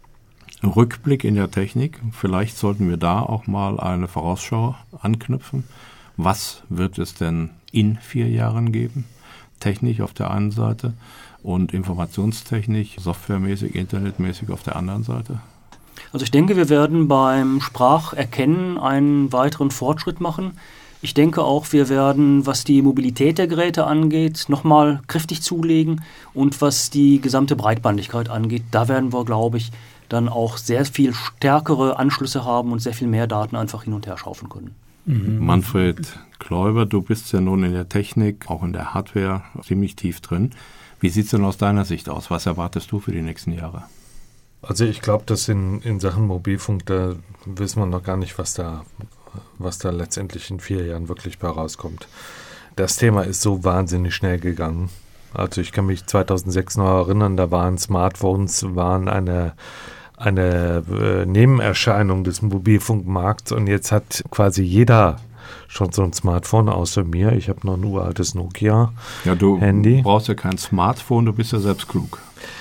S2: Rückblick in der Technik, vielleicht sollten wir da auch mal eine Vorausschau anknüpfen. Was wird es denn in vier Jahren geben? Technik auf der einen Seite und Informationstechnik, softwaremäßig, internetmäßig auf der anderen Seite?
S5: Also ich denke, wir werden beim Spracherkennen einen weiteren Fortschritt machen. Ich denke auch, wir werden, was die Mobilität der Geräte angeht, nochmal kräftig zulegen. Und was die gesamte Breitbandigkeit angeht, da werden wir, glaube ich, dann auch sehr viel stärkere Anschlüsse haben und sehr viel mehr Daten einfach hin und her schaufeln können.
S2: Mhm. Manfred Kläuber, du bist ja nun in der Technik, auch in der Hardware ziemlich tief drin. Wie sieht es denn aus deiner Sicht aus? Was erwartest du für die nächsten Jahre?
S4: Also ich glaube, dass in, in Sachen Mobilfunk, da wissen wir noch gar nicht, was da, was da letztendlich in vier Jahren wirklich bei rauskommt. Das Thema ist so wahnsinnig schnell gegangen. Also ich kann mich zweitausendsechs noch erinnern, da waren Smartphones, waren eine, eine äh, Nebenerscheinung des Mobilfunkmarkts und jetzt hat quasi jeder schon so ein Smartphone außer mir. Ich habe noch ein uraltes Nokia-Handy.
S2: Ja, du Handy. brauchst ja kein Smartphone, du bist ja selbst klug.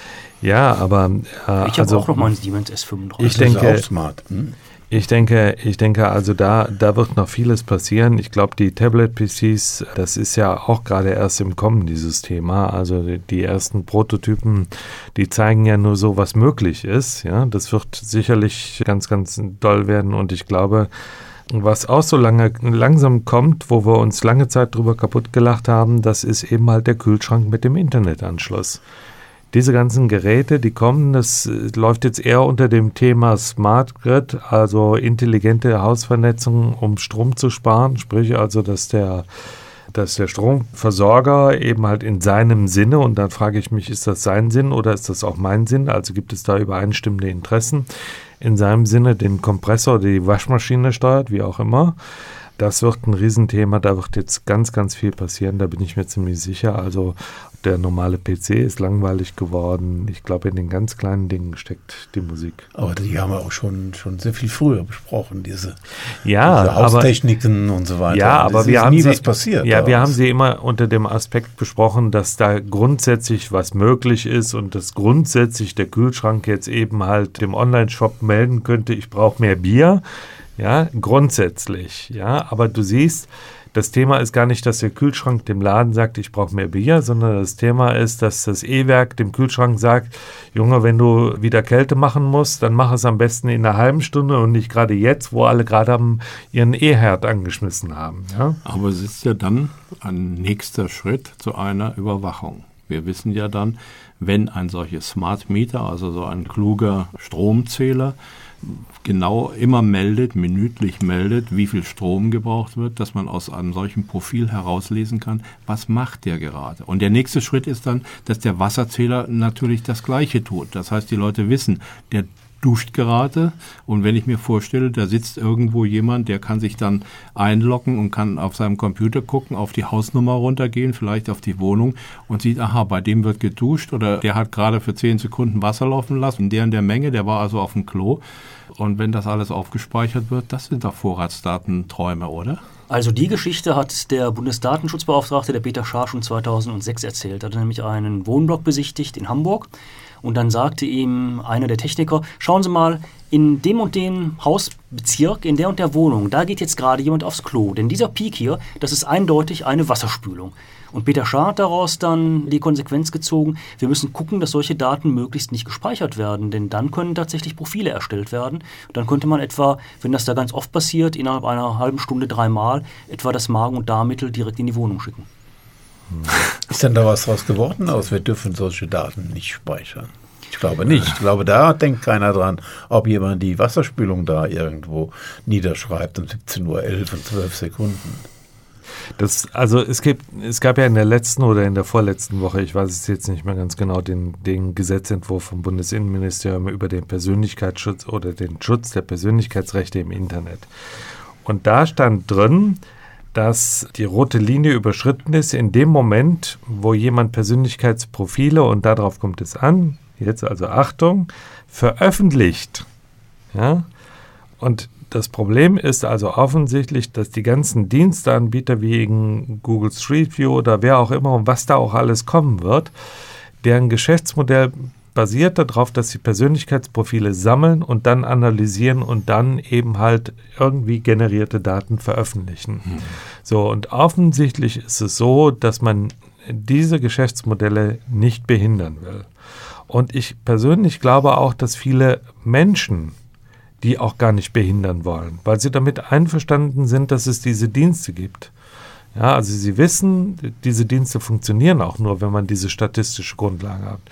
S4: Ja, aber
S5: äh, ich habe also, auch noch mal einen Siemens S fünfunddreißig.
S4: Ich denke,
S3: das ist auch smart. Hm?
S4: Ich denke, ich denke, also da, da wird noch vieles passieren. Ich glaube, die Tablet-P Cs, das ist ja auch gerade erst im Kommen, dieses Thema. Also die, die ersten Prototypen, die zeigen ja nur so, was möglich ist. Ja, das wird sicherlich ganz, ganz doll werden. Und ich glaube, was auch so lange, langsam kommt, wo wir uns lange Zeit drüber kaputt gelacht haben, das ist eben halt der Kühlschrank mit dem Internetanschluss. Diese ganzen Geräte, die kommen, das läuft jetzt eher unter dem Thema Smart Grid, also intelligente Hausvernetzung, um Strom zu sparen. Sprich also, dass der, dass der Stromversorger eben halt in seinem Sinne, und dann frage ich mich, ist das sein Sinn oder ist das auch mein Sinn? Also gibt es da übereinstimmende Interessen? In seinem Sinne den Kompressor, die Waschmaschine steuert, wie auch immer. Das wird ein Riesenthema, da wird jetzt ganz, ganz viel passieren, da bin ich mir ziemlich sicher. Also der normale P C ist langweilig geworden. Ich glaube, in den ganz kleinen Dingen steckt die Musik.
S3: Aber die haben wir auch schon, schon sehr viel früher besprochen, diese,
S4: ja,
S3: diese Haustechniken aber, und so weiter.
S4: Ja, aber
S3: es
S4: wir
S3: ist
S4: haben
S3: nie
S4: sie,
S3: was passiert.
S4: Ja, wir haben sie immer unter dem Aspekt besprochen, dass da grundsätzlich was möglich ist und dass grundsätzlich der Kühlschrank jetzt eben halt dem Online-Shop melden könnte, ich brauche mehr Bier. Ja, grundsätzlich, ja, aber du siehst, das Thema ist gar nicht, dass der Kühlschrank dem Laden sagt, ich brauche mehr Bier, sondern das Thema ist, dass das E-Werk dem Kühlschrank sagt, Junge, wenn du wieder Kälte machen musst, dann mach es am besten in einer halben Stunde und nicht gerade jetzt, wo alle gerade ihren E-Herd angeschmissen haben. Ja?
S2: Aber es ist ja dann ein nächster Schritt zu einer Überwachung. Wir wissen ja dann, wenn ein solches Smart Meter, also so ein kluger Stromzähler, genau immer meldet, minütlich meldet, wie viel Strom gebraucht wird, dass man aus einem solchen Profil herauslesen kann, was macht der gerade. Und der nächste Schritt ist dann, dass der Wasserzähler natürlich das Gleiche tut. Das heißt, die Leute wissen, der duscht gerade, und wenn ich mir vorstelle, da sitzt irgendwo jemand, der kann sich dann einloggen und kann auf seinem Computer gucken, auf die Hausnummer runtergehen, vielleicht auf die Wohnung und sieht, aha, bei dem wird geduscht oder der hat gerade für zehn Sekunden Wasser laufen lassen, der in der Menge, der war also auf dem Klo. Und wenn das alles aufgespeichert wird, das sind doch Vorratsdatenträume, oder?
S5: Also die Geschichte hat der Bundesdatenschutzbeauftragte, der Peter Schaar, schon zweitausendsechs erzählt. Er hat nämlich einen Wohnblock besichtigt in Hamburg. Und dann sagte ihm einer der Techniker, schauen Sie mal, in dem und dem Hausbezirk, in der und der Wohnung, da geht jetzt gerade jemand aufs Klo. Denn dieser Peak hier, das ist eindeutig eine Wasserspülung. Und Peter Schaar hat daraus dann die Konsequenz gezogen, wir müssen gucken, dass solche Daten möglichst nicht gespeichert werden. Denn dann können tatsächlich Profile erstellt werden. Und dann könnte man etwa, wenn das da ganz oft passiert, innerhalb einer halben Stunde dreimal, etwa das Magen- und Darmmittel direkt in die Wohnung schicken.
S3: Ist denn da was draus geworden aus? Wir dürfen solche Daten nicht speichern. Ich glaube nicht. Ich glaube, da denkt keiner dran, ob jemand die Wasserspülung da irgendwo niederschreibt um siebzehn Uhr elf und zwölf Sekunden.
S4: Das, also es gibt, es gab ja in der letzten oder in der vorletzten Woche, ich weiß es jetzt nicht mehr ganz genau, den, den Gesetzentwurf vom Bundesinnenministerium über den Persönlichkeitsschutz oder den Schutz der Persönlichkeitsrechte im Internet. Und da stand drin, dass die rote Linie überschritten ist in dem Moment, wo jemand Persönlichkeitsprofile, und darauf kommt es an, jetzt also Achtung, veröffentlicht. Ja? Und das Problem ist also offensichtlich, dass die ganzen Diensteanbieter wie Google Street View oder wer auch immer und was da auch alles kommen wird, deren Geschäftsmodell basiert darauf, dass sie Persönlichkeitsprofile sammeln und dann analysieren und dann eben halt irgendwie generierte Daten veröffentlichen. Mhm. So, und offensichtlich ist es so, dass man diese Geschäftsmodelle nicht behindern will. Und ich persönlich glaube auch, dass viele Menschen die auch gar nicht behindern wollen, weil sie damit einverstanden sind, dass es diese Dienste gibt. Ja, also sie wissen, diese Dienste funktionieren auch nur, wenn man diese statistische Grundlage hat.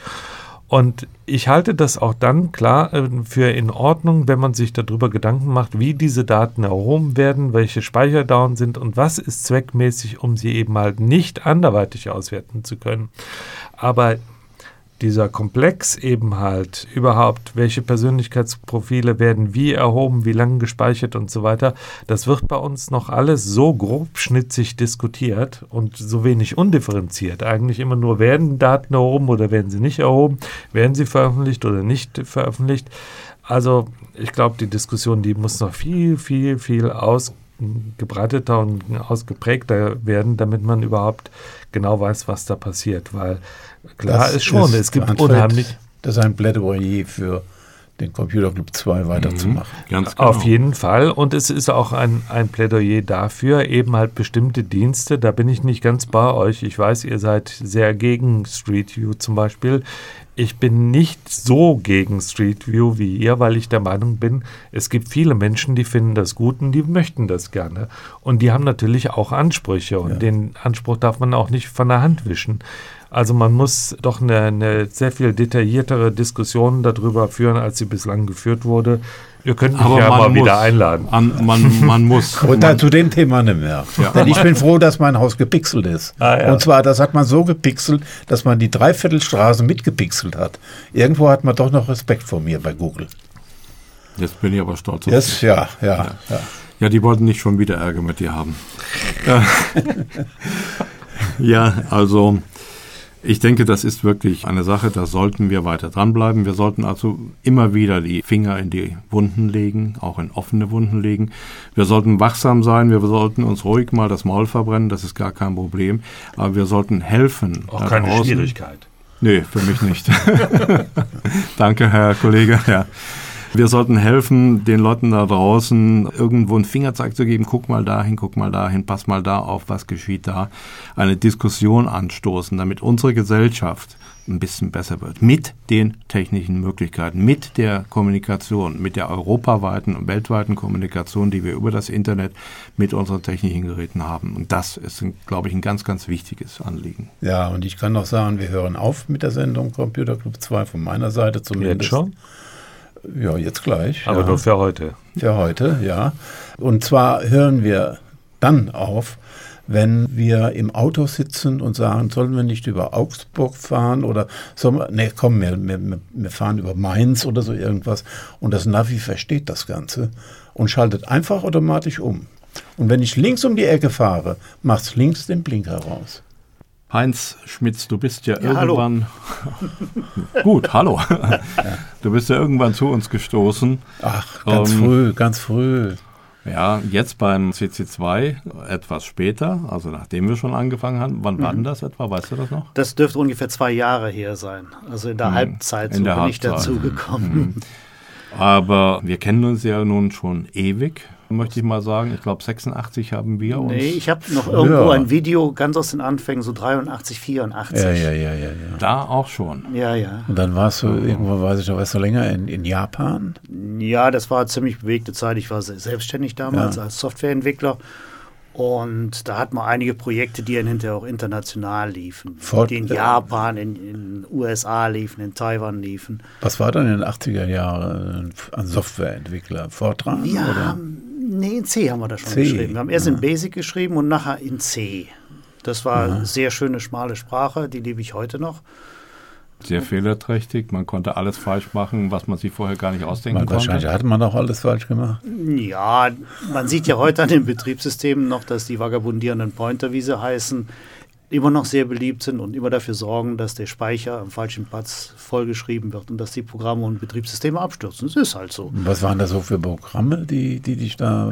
S4: Und ich halte das auch dann klar für in Ordnung, wenn man sich darüber Gedanken macht, wie diese Daten erhoben werden, welche Speicherdauern sind und was ist zweckmäßig, um sie eben halt nicht anderweitig auswerten zu können. Aber dieser Komplex eben halt überhaupt, welche Persönlichkeitsprofile werden wie erhoben, wie lange gespeichert und so weiter, das wird bei uns noch alles so grobschnitzig diskutiert und so wenig undifferenziert. Eigentlich immer nur, werden Daten erhoben oder werden sie nicht erhoben, werden sie veröffentlicht oder nicht veröffentlicht. Also ich glaube, die Diskussion, die muss noch viel, viel, viel ausgebreiteter und ausgeprägter werden, damit man überhaupt genau weiß, was da passiert, weil klar
S3: das
S4: ist schon,
S3: ist
S4: es gibt
S3: Manfred,
S4: unheimlich...
S3: Das ist ein Plädoyer für den Computer Club zwei weiterzumachen.
S2: Mhm, ganz genau.
S4: Auf jeden Fall. Und es ist auch ein, ein Plädoyer dafür, eben halt bestimmte Dienste, da bin ich nicht ganz bei euch. Ich weiß, ihr seid sehr gegen Street View zum Beispiel. Ich bin nicht so gegen Street View wie ihr, weil ich der Meinung bin, es gibt viele Menschen, die finden das gut und die möchten das gerne. Und die haben natürlich auch Ansprüche und ja. Den Anspruch darf man auch nicht von der Hand wischen. Also man muss doch eine, eine sehr viel detailliertere Diskussion darüber führen, als sie bislang geführt wurde. Ihr könnt mich
S2: Aber
S4: ja mal
S2: muss,
S4: wieder einladen.
S2: An, man, man muss.
S3: Und dann zu dem Thema nicht mehr.
S2: Ja.
S3: Denn ich bin froh, dass mein Haus gepixelt ist.
S4: Ah, ja.
S3: Und zwar, das hat man so gepixelt, dass man die Dreiviertelstraße mitgepixelt hat. Irgendwo hat man doch noch Respekt vor mir bei Google.
S2: Jetzt bin ich aber stolz auf
S3: Yes, ja, ja, ja, ja.
S2: Ja, die wollten nicht schon wieder Ärger mit dir haben. Ja, also ich denke, das ist wirklich eine Sache, da sollten wir weiter dranbleiben. Wir sollten also immer wieder die Finger in die Wunden legen, auch in offene Wunden legen. Wir sollten wachsam sein, wir sollten uns ruhig mal das Maul verbrennen, das ist gar kein Problem. Aber wir sollten helfen.
S4: Auch keine Schwierigkeit.
S2: Nee, für mich nicht. Danke, Herr Kollege. Ja. Wir sollten helfen, den Leuten da draußen irgendwo einen Fingerzeig zu geben, guck mal dahin, guck mal dahin, pass mal da auf, was geschieht da. Eine Diskussion anstoßen, damit unsere Gesellschaft ein bisschen besser wird. Mit den technischen Möglichkeiten, mit der Kommunikation, mit der europaweiten und weltweiten Kommunikation, die wir über das Internet mit unseren technischen Geräten haben. Und das ist, glaube ich, ein ganz, ganz wichtiges Anliegen.
S3: Ja, und ich kann noch sagen, wir hören auf mit der Sendung Computer Club zwei, von meiner Seite zumindest.
S4: Jetzt schon?
S3: Ja, jetzt gleich.
S4: Aber
S3: ja.
S4: nur für heute.
S3: Für heute, ja. Und zwar hören wir dann auf, wenn wir im Auto sitzen und sagen, sollen wir nicht über Augsburg fahren oder sollen wir, nee, komm, wir, wir, wir fahren über Mainz oder so irgendwas. Und das Navi versteht das Ganze und schaltet einfach automatisch um. Und wenn ich links um die Ecke fahre, macht's links den Blinker raus.
S2: Heinz Schmitz, du bist ja,
S5: ja
S2: irgendwann, hallo. Gut, hallo, du bist ja irgendwann zu uns gestoßen.
S3: Ach, ganz
S2: ähm,
S3: früh, ganz früh.
S2: Ja, jetzt beim C C zwei etwas später, also nachdem wir schon angefangen haben. Wann mhm. war denn das etwa? Weißt du das noch?
S6: Das dürfte ungefähr zwei Jahre her sein. Also in der mhm. Halbzeit so
S2: in der
S6: bin
S2: Halbzeit.
S6: ich dazugekommen.
S2: Mhm. Aber wir kennen uns ja nun schon ewig, möchte ich mal sagen. Ich glaube sechsundachtzig haben wir uns.
S6: Nee, ich habe noch irgendwo ein Video ganz aus den Anfängen, so dreiundachtzig, vierundachtzig.
S3: Ja, ja, ja, ja, ja.
S2: Da auch schon.
S6: Ja, ja.
S3: Und dann warst du irgendwo, weiß ich noch, warst du länger in, in Japan?
S6: Ja, das war eine ziemlich bewegte Zeit. Ich war selbstständig damals ja. als Softwareentwickler. Und da hatten wir einige Projekte, die dann hinterher auch international liefen.
S3: Fort,
S6: die in Japan, in den U S A liefen, in Taiwan liefen.
S3: Was war dann in den achtziger Jahren an Softwareentwickler? Fortran?
S6: Ja,
S3: oder?
S6: Nee, in C haben wir das schon
S3: C.
S6: geschrieben. Wir haben erst
S3: ja.
S6: in Basic geschrieben und nachher in C. Das war
S3: ja.
S6: eine sehr schöne, schmale Sprache, die liebe ich heute noch.
S2: Sehr fehlerträchtig, man konnte alles falsch machen, was man sich vorher gar nicht ausdenken
S3: man,
S2: konnte.
S3: Wahrscheinlich hat man auch alles falsch gemacht.
S6: Ja, man sieht ja heute an den Betriebssystemen noch, dass die vagabundierenden Pointer, wie sie heißen, immer noch sehr beliebt sind und immer dafür sorgen, dass der Speicher am falschen Platz vollgeschrieben wird und dass die Programme und Betriebssysteme abstürzen. Das ist halt so.
S3: Und was waren das so für Programme, die, die dich da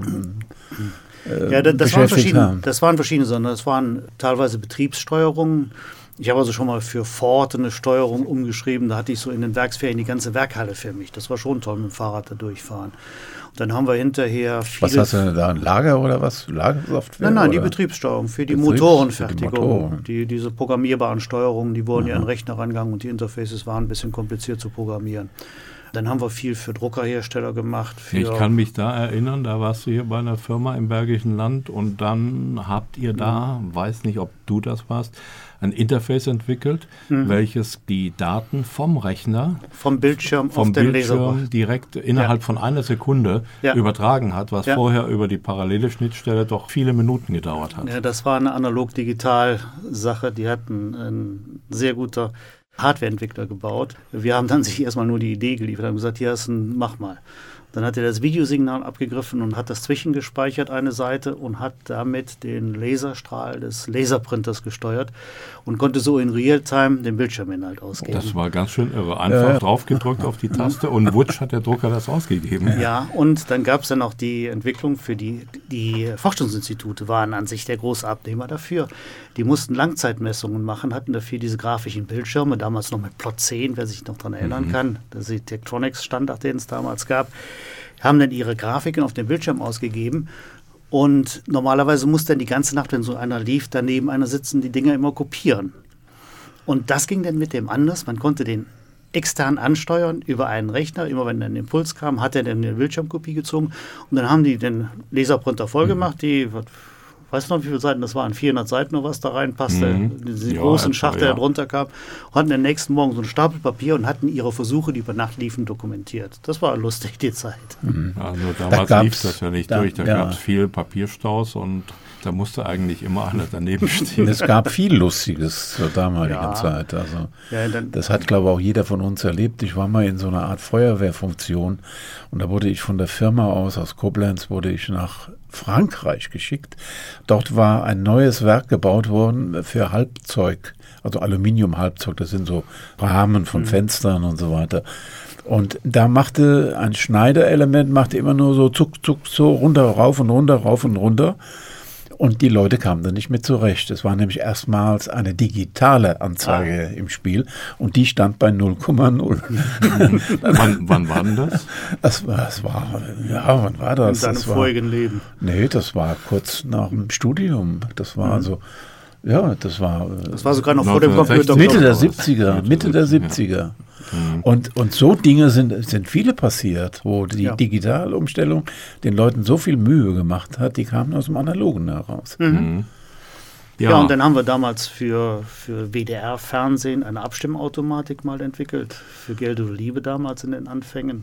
S3: äh,
S6: ja, das, das, waren verschiedene,
S3: haben?
S6: das waren verschiedene, sondern das waren teilweise Betriebssteuerungen. Ich habe also schon mal für Ford eine Steuerung umgeschrieben. Da hatte ich so in den Werksferien die ganze Werkhalle für mich. Das war schon toll, mit dem Fahrrad da durchfahren. Und dann haben wir hinterher viele...
S3: Was hast du denn da, ein Lager oder was? Lagersoftware?
S6: Nein, nein,
S3: oder?
S6: Die Betriebssteuerung für die
S3: Betriebs-
S6: Motorenfertigung.
S3: für die Motoren.
S6: Die, diese programmierbaren Steuerungen, die wurden ja an den Rechner rangegangen und die Interfaces waren ein bisschen kompliziert zu programmieren. Dann haben wir viel für Druckerhersteller gemacht. Für
S2: ich kann mich da erinnern, da warst du hier bei einer Firma im Bergischen Land und dann habt ihr da, mhm. weiß nicht, ob du das warst, ein Interface entwickelt, mhm. welches die Daten vom Rechner,
S6: vom Bildschirm
S2: vom
S6: auf den
S2: Bildschirm
S6: Laser
S2: direkt innerhalb ja. von einer Sekunde ja. übertragen hat, was ja. vorher über die parallele Schnittstelle doch viele Minuten gedauert hat.
S6: Ja, das war eine Analog-Digital-Sache, die hatten ein sehr guter Hardwareentwickler gebaut. Wir haben dann sich erstmal nur die Idee geliefert, haben gesagt, hier ist ein, mach mal. Dann hat er das Videosignal abgegriffen und hat das zwischengespeichert, eine Seite, und hat damit den Laserstrahl des Laserprinters gesteuert und konnte so in Realtime den Bildschirminhalt ausgeben.
S2: Das war ganz schön irre. Einfach äh. draufgedrückt auf die Taste und wutsch hat der Drucker das ausgegeben.
S6: Ja, und dann gab es dann auch die Entwicklung für die, die Forschungsinstitute waren an sich der große Abnehmer dafür. Die mussten Langzeitmessungen machen, hatten dafür diese grafischen Bildschirme, damals noch mit Plot zehn, wer sich noch daran erinnern mhm. kann. Das ist die Tektronix-Standard, den es damals gab. Haben dann ihre Grafiken auf dem Bildschirm ausgegeben und normalerweise muss dann die ganze Nacht, wenn so einer lief, daneben einer sitzen, die Dinger immer kopieren. Und das ging dann mit dem anders. Man konnte den extern ansteuern über einen Rechner. Immer wenn ein Impuls kam, hat er dann eine Bildschirmkopie gezogen und dann haben die den Laserprinter vollgemacht, die... Weißt du noch, wie viele Seiten das waren? vierhundert Seiten oder was da reinpasste.
S2: Mhm.
S6: Diese
S2: ja,
S6: großen
S2: etwa,
S6: Schacht, der
S2: ja.
S6: drunter kam. Hatten den nächsten Morgen so einen Stapel Papier und hatten ihre Versuche, die über Nacht liefen, dokumentiert. Das war lustig, die Zeit.
S2: Mhm. Also damals
S3: da
S2: lief das ja nicht
S3: da,
S2: durch. Da
S3: ja.
S2: gab es viel Papierstaus und da musste eigentlich immer einer daneben stehen.
S3: Es gab viel Lustiges zur damaligen
S6: ja.
S3: Zeit. Also
S6: ja, dann,
S3: das hat, glaube ich, auch jeder von uns erlebt. Ich war mal in so einer Art Feuerwehrfunktion und da wurde ich von der Firma aus, aus Koblenz, wurde ich nach Frankreich geschickt. Dort war ein neues Werk gebaut worden für Halbzeug, also Aluminium-Halbzeug. Das sind so Rahmen von mhm. Fenstern und so weiter. Und da machte ein Schneiderelement, machte immer nur so zuck, zuck, so runter, rauf und runter, rauf und runter. Und die Leute kamen da nicht mit zurecht. Es war nämlich erstmals eine digitale Anzeige ah. im Spiel und die stand bei null Komma null.
S2: wann, wann war denn das?
S3: Das war, das war, ja, wann war das?
S6: In seinem
S3: das
S6: vorigen
S3: war,
S6: Leben.
S3: Nee, das war kurz nach dem Studium. Das war mhm. also, ja, das war...
S6: Das war sogar noch vor dem Computer.
S3: Mitte der siebziger, Mitte der siebziger. Mhm. Und, und so Dinge sind, sind viele passiert, wo die ja. Digitalumstellung den Leuten so viel Mühe gemacht hat, die kamen aus dem Analogen heraus.
S6: Mhm. Mhm. Ja. ja, und dann haben wir damals für, für W D R-Fernsehen eine Abstimmautomatik mal entwickelt, für Geld oder Liebe damals in den Anfängen.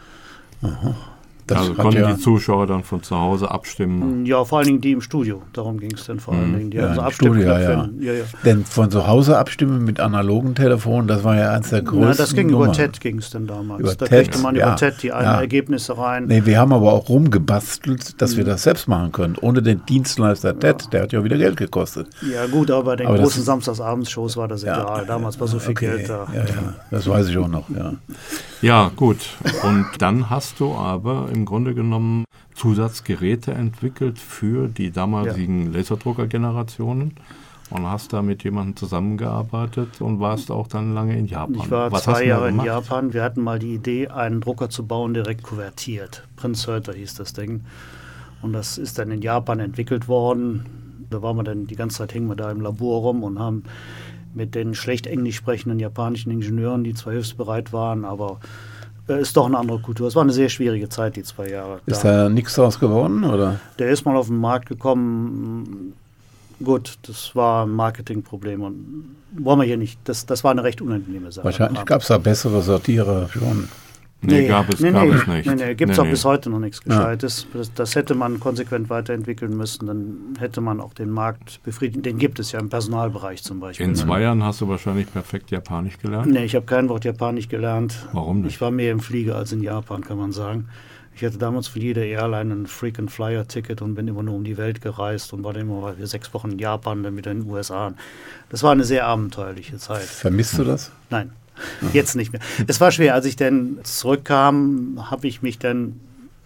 S3: Aha.
S2: Das also konnten ja die Zuschauer dann von zu Hause abstimmen?
S6: Ja, vor allen Dingen die im Studio. Darum ging es dann vor allen Dingen. Die
S3: ja, also Studio, ja, ja. Ja, ja. Denn von zu Hause abstimmen mit analogen Telefonen, das war ja eins der größten. Ja,
S6: das ging
S3: Nummern.
S6: über T E D ging es dann damals.
S3: Über
S6: da
S3: T E D,
S6: kriegte man
S3: ja.
S6: über T E D die einen
S3: ja.
S6: Ergebnisse rein.
S3: Nee, wir haben aber auch rumgebastelt, dass mhm. wir das selbst machen können. Ohne den Dienstleister T E D, ja. der hat ja wieder Geld gekostet.
S6: Ja gut, aber bei den aber großen Samstagsabendshows war das ja, egal. Damals war so viel
S3: okay.
S6: Geld da.
S3: Ja, ja. Das weiß ich auch noch, ja.
S2: Ja, gut. Und dann hast du aber im Grunde genommen Zusatzgeräte entwickelt für die damaligen ja. Laserdrucker-Generationen und hast da mit jemandem zusammengearbeitet und warst auch dann lange in Japan.
S6: Ich war
S2: Was
S6: zwei Jahre in Japan. Wir hatten mal die Idee, einen Drucker zu bauen, direkt kuvertiert. Prince Hörter hieß das Ding. Und das ist dann in Japan entwickelt worden. Da waren wir dann, die ganze Zeit hingen wir da im Labor rum und haben mit den schlecht englisch sprechenden japanischen Ingenieuren, die zwar hilfsbereit waren, aber äh, ist doch eine andere Kultur. Es war eine sehr schwierige Zeit, die zwei Jahre.
S3: Ist da, da nichts draus geworden, oder?
S6: Der ist mal auf den Markt gekommen. Gut, das war ein Marketingproblem und wollen wir hier nicht. Das, das war eine recht unangenehme Sache.
S3: Wahrscheinlich gab es da bessere Sortierer schon.
S2: Nee, nee, gab es, nee, gab
S6: nee,
S2: es nicht.
S6: Nee, nee, gibt es
S2: nee,
S6: auch
S2: nee.
S6: bis heute noch nichts Gescheites. Ja. Das, das hätte man konsequent weiterentwickeln müssen, dann hätte man auch den Markt befriedigen. Den gibt es ja im Personalbereich zum Beispiel.
S2: In zwei Jahren hast du wahrscheinlich perfekt Japanisch gelernt?
S6: Nee, ich habe kein Wort Japanisch gelernt.
S2: Warum nicht?
S6: Ich war mehr im Flieger als in Japan, kann man sagen. Ich hatte damals für jede Airline ein Frequent-Flyer-Ticket und bin immer nur um die Welt gereist und war dann immer für sechs Wochen in Japan, dann wieder in den U S A. Das war eine sehr abenteuerliche Zeit.
S3: Vermisst du das?
S6: Nein. Jetzt nicht mehr. Es war schwer. Als ich dann zurückkam, habe ich mich dann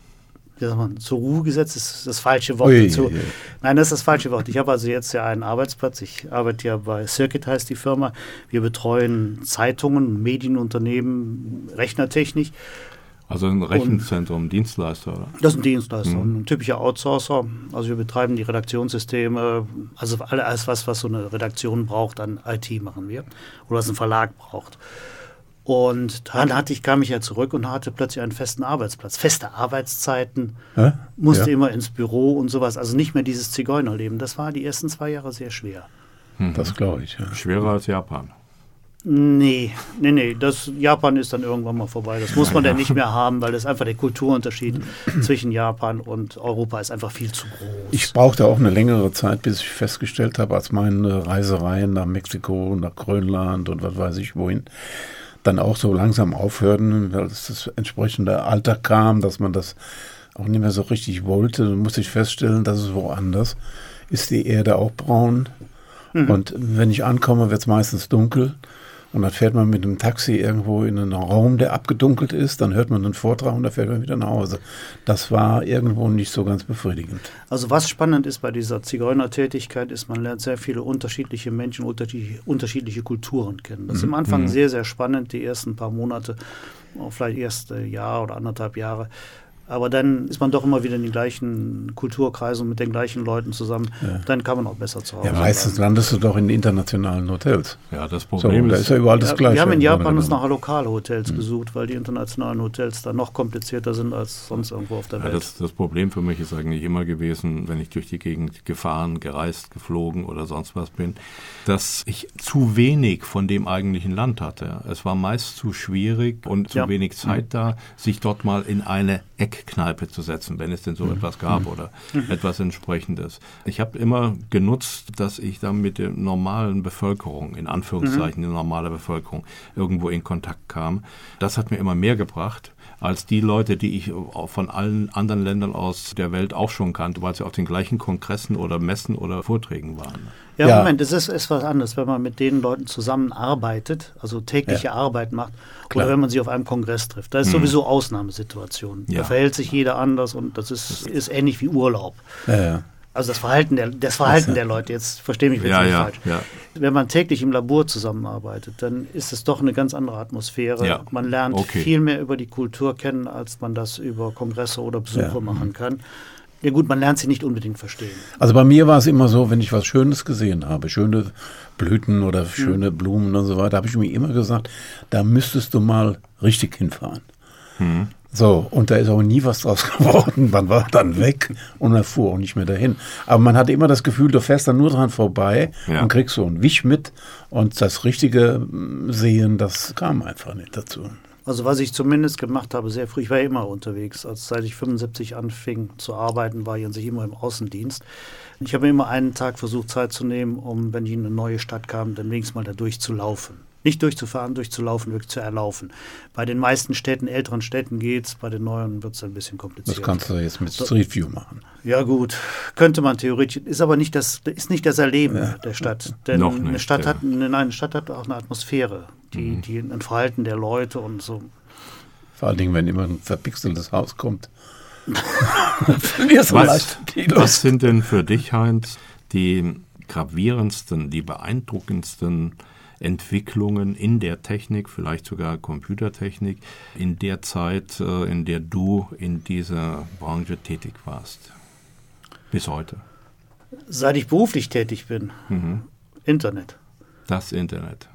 S6: wie sagt man, zur Ruhe gesetzt. Das ist das falsche Wort
S3: Ui,
S6: dazu.
S3: ui.
S6: Nein, das ist das falsche Wort. Ich habe also jetzt ja einen Arbeitsplatz. Ich arbeite ja bei Circuit, heißt die Firma. Wir betreuen Zeitungen, Medienunternehmen, Rechnertechnik.
S2: Also ein Rechenzentrum, und Dienstleister, oder?
S6: Das ist ein Dienstleister,
S2: Mhm.
S6: ein typischer Outsourcer. Also wir betreiben die Redaktionssysteme, also alles, was, was so eine Redaktion braucht, an I T machen wir. Oder was ein Verlag braucht. Und dann hatte ich, kam ich ja zurück und hatte plötzlich einen festen Arbeitsplatz. Feste Arbeitszeiten,
S3: Hä?
S6: musste
S3: Ja.
S6: immer ins Büro und sowas. Also nicht mehr dieses Zigeunerleben. Das war die ersten zwei Jahre sehr schwer.
S3: Das glaube ich, ja.
S2: Schwerer als Japan.
S6: Nee, nee, nee, das Japan ist dann irgendwann mal vorbei. Das muss man dann nicht mehr haben, weil das einfach der Kulturunterschied zwischen Japan und Europa ist einfach viel zu groß.
S3: Ich brauchte auch eine längere Zeit, bis ich festgestellt habe, als meine Reisereien nach Mexiko, nach Grönland und was weiß ich wohin, dann auch so langsam aufhörten, weil es das entsprechende Alter kam, dass man das auch nicht mehr so richtig wollte. Dann musste ich feststellen, dass es woanders ist die Erde auch braun. Mhm. Und wenn ich ankomme, wird es meistens dunkel. Und dann fährt man mit einem Taxi irgendwo in einen Raum, der abgedunkelt ist. Dann hört man einen Vortrag und dann fährt man wieder nach Hause. Das war irgendwo nicht so ganz befriedigend.
S6: Also was spannend ist bei dieser Zigeunertätigkeit, ist, man lernt sehr viele unterschiedliche Menschen, unterschiedliche, unterschiedliche Kulturen kennen. Das ist am Anfang
S2: Mhm.
S6: sehr, sehr spannend, die ersten paar Monate, vielleicht erste Jahr oder anderthalb Jahre. Aber dann ist man doch immer wieder in den gleichen Kulturkreisen mit den gleichen Leuten zusammen. Ja. Dann kann man auch besser zu Hause
S3: Ja, meistens
S6: bleiben.
S3: landest du doch in internationalen Hotels.
S2: Ja, das
S3: So,
S2: Problem
S3: da
S2: ist,
S3: ist ja überall das
S6: Ja,
S3: Gleiche.
S6: wir haben in Japan uns
S3: noch
S6: nach Lokalhotels mhm. gesucht, weil die internationalen Hotels da noch komplizierter sind als sonst irgendwo auf der
S2: ja,
S6: Welt.
S2: das, das Problem für mich ist eigentlich immer gewesen, wenn ich durch die Gegend gefahren, gereist, geflogen oder sonst was bin, dass ich zu wenig von dem eigentlichen Land hatte. Es war meist zu schwierig und zu
S6: Ja.
S2: wenig Zeit da, sich dort mal in eine Eckkneipe zu setzen, wenn es denn so etwas gab oder etwas Entsprechendes. Ich habe immer genutzt, dass ich dann mit der normalen Bevölkerung, in Anführungszeichen die normale Bevölkerung, irgendwo in Kontakt kam. Das hat mir immer mehr gebracht, als die Leute, die ich von allen anderen Ländern aus der Welt auch schon kannte, weil sie auf den gleichen Kongressen oder Messen oder Vorträgen waren.
S6: Ja,
S3: Ja.
S6: Moment, es ist, ist was anderes, wenn man mit den Leuten zusammenarbeitet, also tägliche
S3: Ja.
S6: Arbeit macht,
S3: Klar.
S6: oder wenn man sie auf einem Kongress trifft. Da ist
S2: Mhm.
S6: sowieso Ausnahmesituation.
S2: Ja.
S6: Da verhält sich jeder anders und das ist, ist ähnlich wie Urlaub.
S3: Ja, ja.
S6: Also das Verhalten der, das Verhalten der Leute, jetzt verstehe mich
S2: ja,
S6: nicht
S2: ja,
S6: falsch.
S2: Ja.
S6: Wenn man täglich im Labor zusammenarbeitet, dann ist es doch eine ganz andere Atmosphäre.
S2: Ja.
S6: Man lernt
S2: Okay.
S6: viel mehr über die Kultur kennen, als man das über Kongresse oder Besuche
S3: Ja.
S6: machen kann. Ja gut, man lernt sie nicht unbedingt verstehen.
S3: Also bei mir war es immer so, wenn ich was Schönes gesehen habe, schöne Blüten oder schöne Blumen und so weiter, habe ich mir immer gesagt, da müsstest du mal richtig hinfahren.
S2: Hm.
S3: So, und da ist aber nie was draus geworden. Man war dann weg und er fuhr auch nicht mehr dahin. Aber man hatte immer das Gefühl, du fährst dann nur dran vorbei
S2: Ja.
S3: und kriegst so einen Wisch mit. Und das richtige mm, Sehen, das kam einfach nicht dazu.
S6: Also was ich zumindest gemacht habe, sehr früh, ich war ja immer unterwegs. Also seit ich fünfundsiebzig anfing zu arbeiten, war ich an sich immer im Außendienst. Ich habe immer einen Tag versucht, Zeit zu nehmen, um, wenn ich in eine neue Stadt kam, dann wenigstens mal da durchzulaufen. Nicht durchzufahren, durchzulaufen, wirklich zu erlaufen. Bei den meisten Städten, älteren Städten geht's, bei den neuen wird es ein bisschen komplizierter.
S3: Das kannst du jetzt mit Street View machen.
S6: Ja gut, könnte man theoretisch, ist aber nicht das, ist nicht das Erleben ja. der Stadt. Denn
S2: Noch nicht,
S6: eine Stadt
S2: ja.
S6: hat, nein, eine Stadt hat auch eine Atmosphäre, die, mhm. die ein Verhalten der Leute und so.
S3: Vor allen Dingen, wenn immer ein verpixeltes Haus kommt. Verlierst du
S2: Was,
S3: die Lust.
S2: was sind denn für dich, Heinz, die gravierendsten, die beeindruckendsten Entwicklungen in der Technik, vielleicht sogar Computertechnik, in der Zeit, in der du in dieser Branche tätig warst? Bis heute.
S6: Seit ich beruflich tätig bin,
S2: Mhm.
S6: Internet.
S2: Das Internet.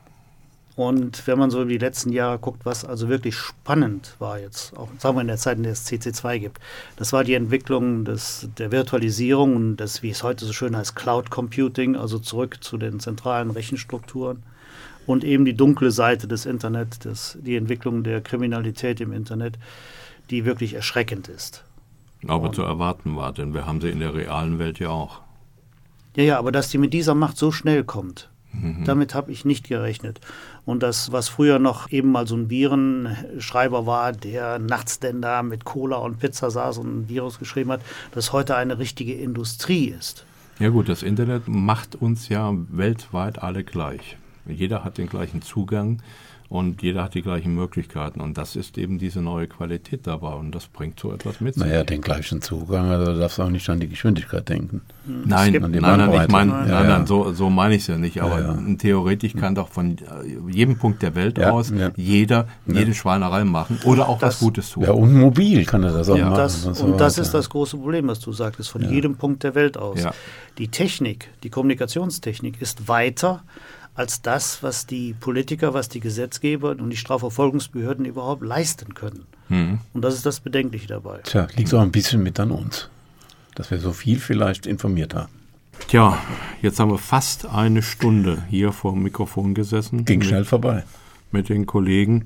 S6: Und wenn man so über die letzten Jahre guckt, was also wirklich spannend war jetzt, auch sagen wir in der Zeit, in der es C C zwei gibt, das war die Entwicklung des, der Virtualisierung und des, wie es heute so schön heißt, Cloud Computing, also zurück zu den zentralen Rechenstrukturen. Und eben die dunkle Seite des Internet, das, die Entwicklung der Kriminalität im Internet, die wirklich erschreckend ist.
S2: Aber
S6: Und,
S2: zu erwarten war, denn wir haben sie in der realen Welt ja auch.
S6: Ja, ja, aber dass die mit dieser Macht so schnell kommt,
S2: Mhm.
S6: damit habe ich nicht gerechnet. Und das, was früher noch eben mal so ein Virenschreiber war, der nachts denn da mit Cola und Pizza saß und ein Virus geschrieben hat, das heute eine richtige Industrie ist.
S2: Ja gut, das Internet macht uns ja weltweit alle gleich. Jeder hat den gleichen Zugang und jeder hat die gleichen Möglichkeiten. Und das ist eben diese neue Qualität dabei und das bringt so etwas mit sich.
S3: Naja, den gleichen Zugang, also du darfst auch nicht an die Geschwindigkeit denken.
S2: Nein,
S6: gibt-
S2: nein,
S3: die
S2: nein, ich mein,
S3: Bandbreite.
S2: nein,
S3: Ja,
S2: nein,
S3: ja.
S2: so, so meine ich es ja nicht. Aber
S3: Ja, ja.
S2: theoretisch kann doch von jedem Punkt der Welt
S3: Ja,
S2: aus
S3: ja.
S2: jeder jede Schweinerei machen oder auch
S6: Das-
S2: was Gutes tun.
S3: Ja, und mobil kann er das auch
S2: Ja.
S3: machen.
S6: Das,
S3: und so
S6: und das
S3: weiter.
S6: ist das große Problem, was du sagtest, von jedem Punkt der Welt aus.
S2: Ja.
S6: Die Technik, die Kommunikationstechnik ist weiter als das, was die Politiker, was die Gesetzgeber und die Strafverfolgungsbehörden überhaupt leisten können.
S2: Mhm.
S6: Und das ist das Bedenkliche dabei.
S3: Tja, liegt auch ein bisschen mit an uns, dass wir so viel vielleicht informiert haben.
S2: Tja, jetzt haben wir fast eine Stunde hier vor dem Mikrofon gesessen.
S3: Ging
S2: mit,
S3: schnell vorbei.
S2: mit den Kollegen.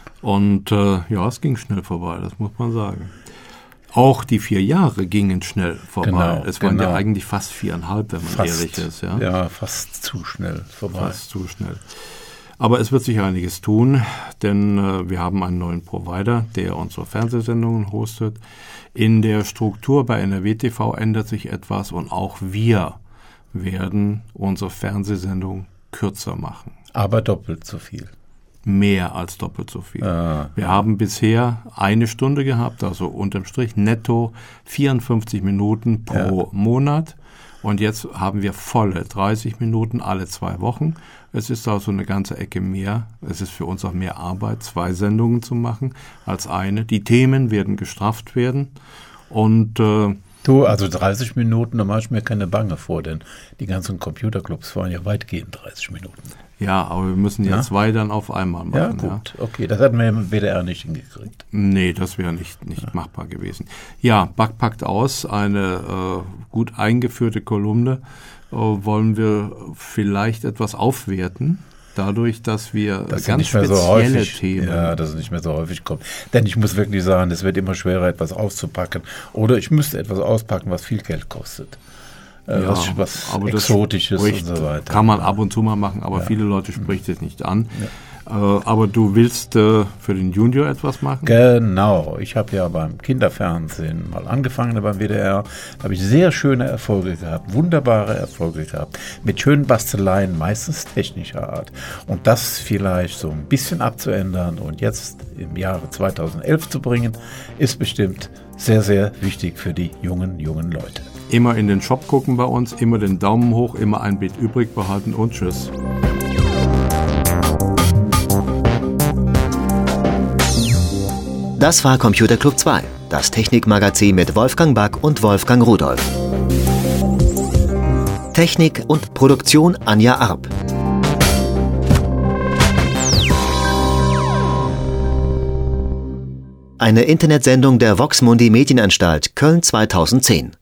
S2: Und äh, ja, es ging schnell vorbei, das muss man sagen. Auch die vier Jahre gingen schnell vorbei.
S3: Genau,
S2: es waren
S3: genau.
S2: ja eigentlich fast viereinhalb, wenn man ehrlich ist. Ja?
S3: ja, fast zu schnell vorbei.
S2: Fast zu schnell. Aber es wird sich einiges tun, denn äh, wir haben einen neuen Provider, der unsere Fernsehsendungen hostet. In der Struktur bei N R W T V ändert sich etwas und auch wir werden unsere Fernsehsendung kürzer machen.
S3: Aber doppelt so viel.
S2: Mehr als doppelt so viel.
S3: Ah,
S2: Wir haben bisher eine Stunde gehabt, also unterm Strich netto vierundfünfzig Minuten pro
S3: Ja.
S2: Monat. Und jetzt haben wir volle dreißig Minuten alle zwei Wochen. Es ist also eine ganze Ecke mehr. Es ist für uns auch mehr Arbeit, zwei Sendungen zu machen als eine. Die Themen werden gestrafft werden. Und äh,
S3: Du, also dreißig Minuten, da mache ich mir keine Bange vor, denn die ganzen Computerclubs waren ja weitgehend dreißig Minuten.
S2: ja, aber wir müssen ja,
S3: Ja?
S2: zwei dann auf einmal machen.
S3: Ja, gut, okay, das hatten wir im W D R nicht hingekriegt.
S2: Nee, das wäre nicht, nicht machbar gewesen. Ja, Back packt aus, eine äh, gut eingeführte Kolumne. Äh, wollen wir vielleicht etwas aufwerten, dadurch, dass wir
S3: Das
S2: ganz
S3: nicht mehr so
S2: spezielle
S3: häufig,
S2: Themen...
S3: ja, dass es nicht mehr so häufig kommt. Denn ich muss wirklich sagen, es wird immer schwerer, etwas auszupacken. Oder ich müsste etwas auspacken, was viel Geld kostet. Äh,
S2: Ja,
S3: was was
S2: aber das
S3: Exotisches
S2: spricht,
S3: und so weiter.
S2: Kann man ab und zu mal machen, aber
S3: Ja.
S2: viele Leute spricht es nicht an. Äh, aber du willst äh, für den Junior etwas machen?
S3: Genau, ich habe ja beim Kinderfernsehen mal angefangen beim W D R, da habe ich sehr schöne Erfolge gehabt, wunderbare Erfolge gehabt, mit schönen Basteleien, meistens technischer Art. Und das vielleicht so ein bisschen abzuändern und jetzt im Jahre zweitausendelf zu bringen, ist bestimmt sehr, sehr wichtig für die jungen, jungen Leute.
S2: Immer in den Shop gucken bei uns, immer den Daumen hoch, immer ein Bit übrig behalten und tschüss.
S1: Das war Computer Club zwei, das Technikmagazin mit Wolfgang Back und Wolfgang Rudolph. Technik und Produktion Anja Arp. Eine Internetsendung der Vox Mundi Medienanstalt Köln zweitausendzehn.